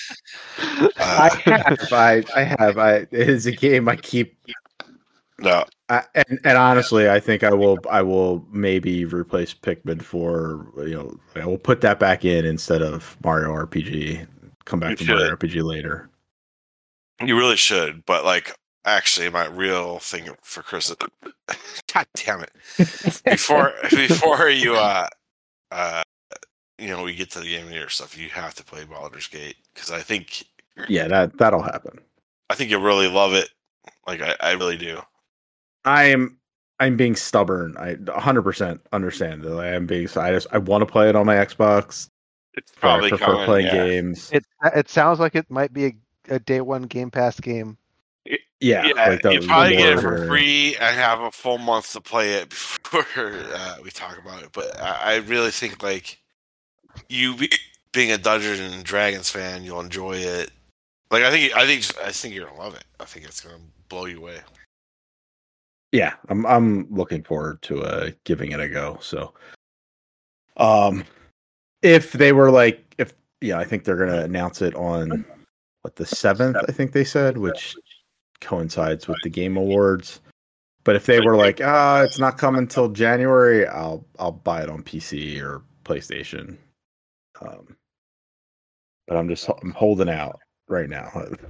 Speaker 1: I have. It is a game I keep.
Speaker 2: No,
Speaker 1: And honestly, I think I will maybe replace Pikmin for, I will put that back in instead of Mario RPG. Come back
Speaker 2: You
Speaker 1: to Mario
Speaker 2: should.
Speaker 1: RPG later.
Speaker 2: you really should. But like, actually, my real thing for Chris is, God damn it! Before you we get to the game of the year stuff, you have to play Baldur's Gate because I think
Speaker 1: Yeah, that'll happen.
Speaker 2: you'll really love it. Like I really do.
Speaker 1: I'm being stubborn. I 100% understand that. I want to play it on my Xbox.
Speaker 2: It's
Speaker 1: I
Speaker 2: probably
Speaker 1: prefer
Speaker 2: coming.
Speaker 1: playing
Speaker 2: Yeah.
Speaker 1: games.
Speaker 3: It sounds like it might be a day one Game Pass game.
Speaker 1: Yeah, like that
Speaker 2: you
Speaker 1: was
Speaker 2: probably get it
Speaker 1: more-
Speaker 2: for free and have a full month to play it before we talk about it. But I really think like being a Dungeons and Dragons fan, you'll enjoy it. Like I think you're gonna love it. I think it's gonna blow you away.
Speaker 1: Yeah, I'm looking forward to giving it a go. So, if they were like, I think they're gonna announce it on the 7th. I think they said, which coincides with the Game Awards. But if they were like, it's not coming till January, I'll buy it on PC or PlayStation. But I'm holding out right now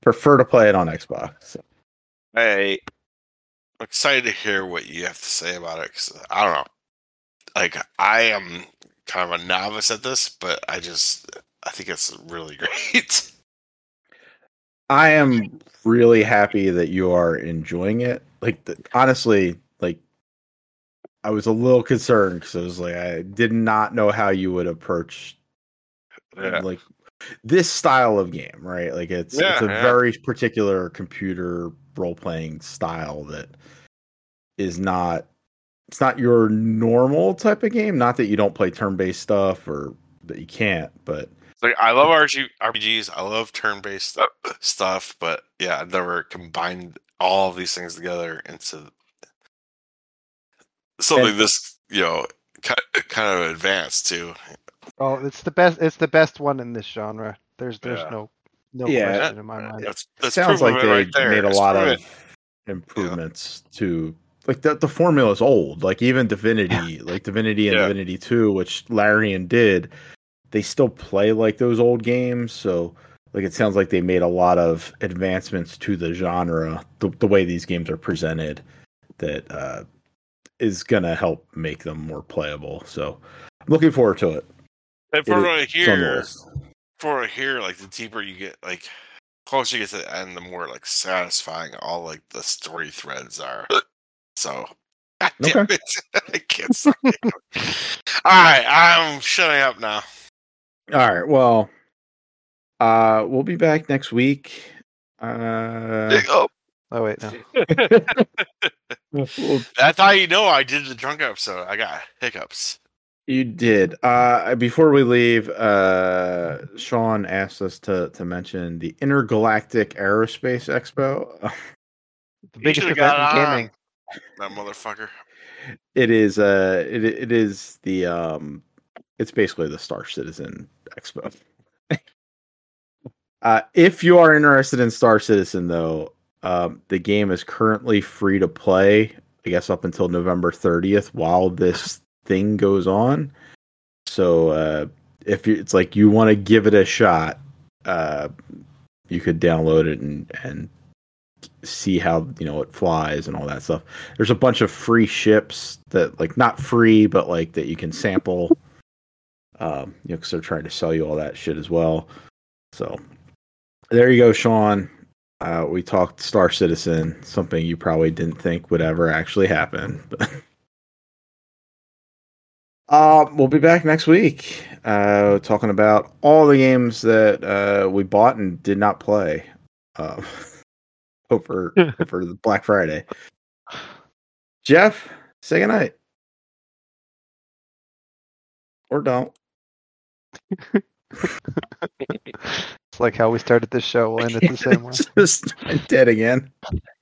Speaker 1: prefer to play it on Xbox. So.
Speaker 2: Hey, I'm excited to hear what you have to say about it because I don't know. Like, I am kind of a novice at this, but I think it's really great.
Speaker 1: I am really happy that you are enjoying it. Like, honestly, like, I was a little concerned because I was like, I did not know how you would approach like this style of game, right? Like, it's a very particular computer role playing style that is not. It's not your normal type of game. Not that you don't play turn based stuff or that you can't, but.
Speaker 2: Like, I love RPGs. I love turn-based stuff, but yeah, I've never combined all of these things together into something this, kind of advanced too.
Speaker 3: Oh, it's the best. It's the best one in this genre. There's no question in my mind.
Speaker 2: That
Speaker 1: sounds like they
Speaker 2: right there.
Speaker 1: made a lot of improvements to. Like the formula is old. Like even Divinity, like Divinity and Divinity 2, which Larian did. They still play like those old games, so like it sounds like they made a lot of advancements to the genre, the way these games are presented, that is gonna help make them more playable. So I'm looking forward to it.
Speaker 2: And for what I hear, like the deeper you get, like closer you get to the end, the more like satisfying all like the story threads are. So, God damn it, I can't stop. All right, I'm shutting up now.
Speaker 1: All right. Well, we'll be back next week.
Speaker 3: Oh wait, no.
Speaker 2: That's how you know I did the drunk episode. I got hiccups.
Speaker 1: You did. Before we leave, Sean asked us to mention the Intergalactic Aerospace Expo.
Speaker 3: The biggest event in gaming.
Speaker 2: That motherfucker.
Speaker 1: It is. It is the. It's basically the Star Citizen Expo. If you are interested in Star Citizen, though, the game is currently free to play. I guess up until November 30th, while this thing goes on. So if it's like you want to give it a shot, you could download it and see how it flies and all that stuff. There's a bunch of free ships that like not free, but like that you can sample. Because they're trying to sell you all that shit as well. So there you go, Sean. We talked Star Citizen, something you probably didn't think would ever actually happen. We'll be back next week talking about all the games that we bought and did not play over the Black Friday. Jeff, say goodnight. Or don't.
Speaker 3: It's like how we started this show. We'll end it the same way.
Speaker 1: Just dead again.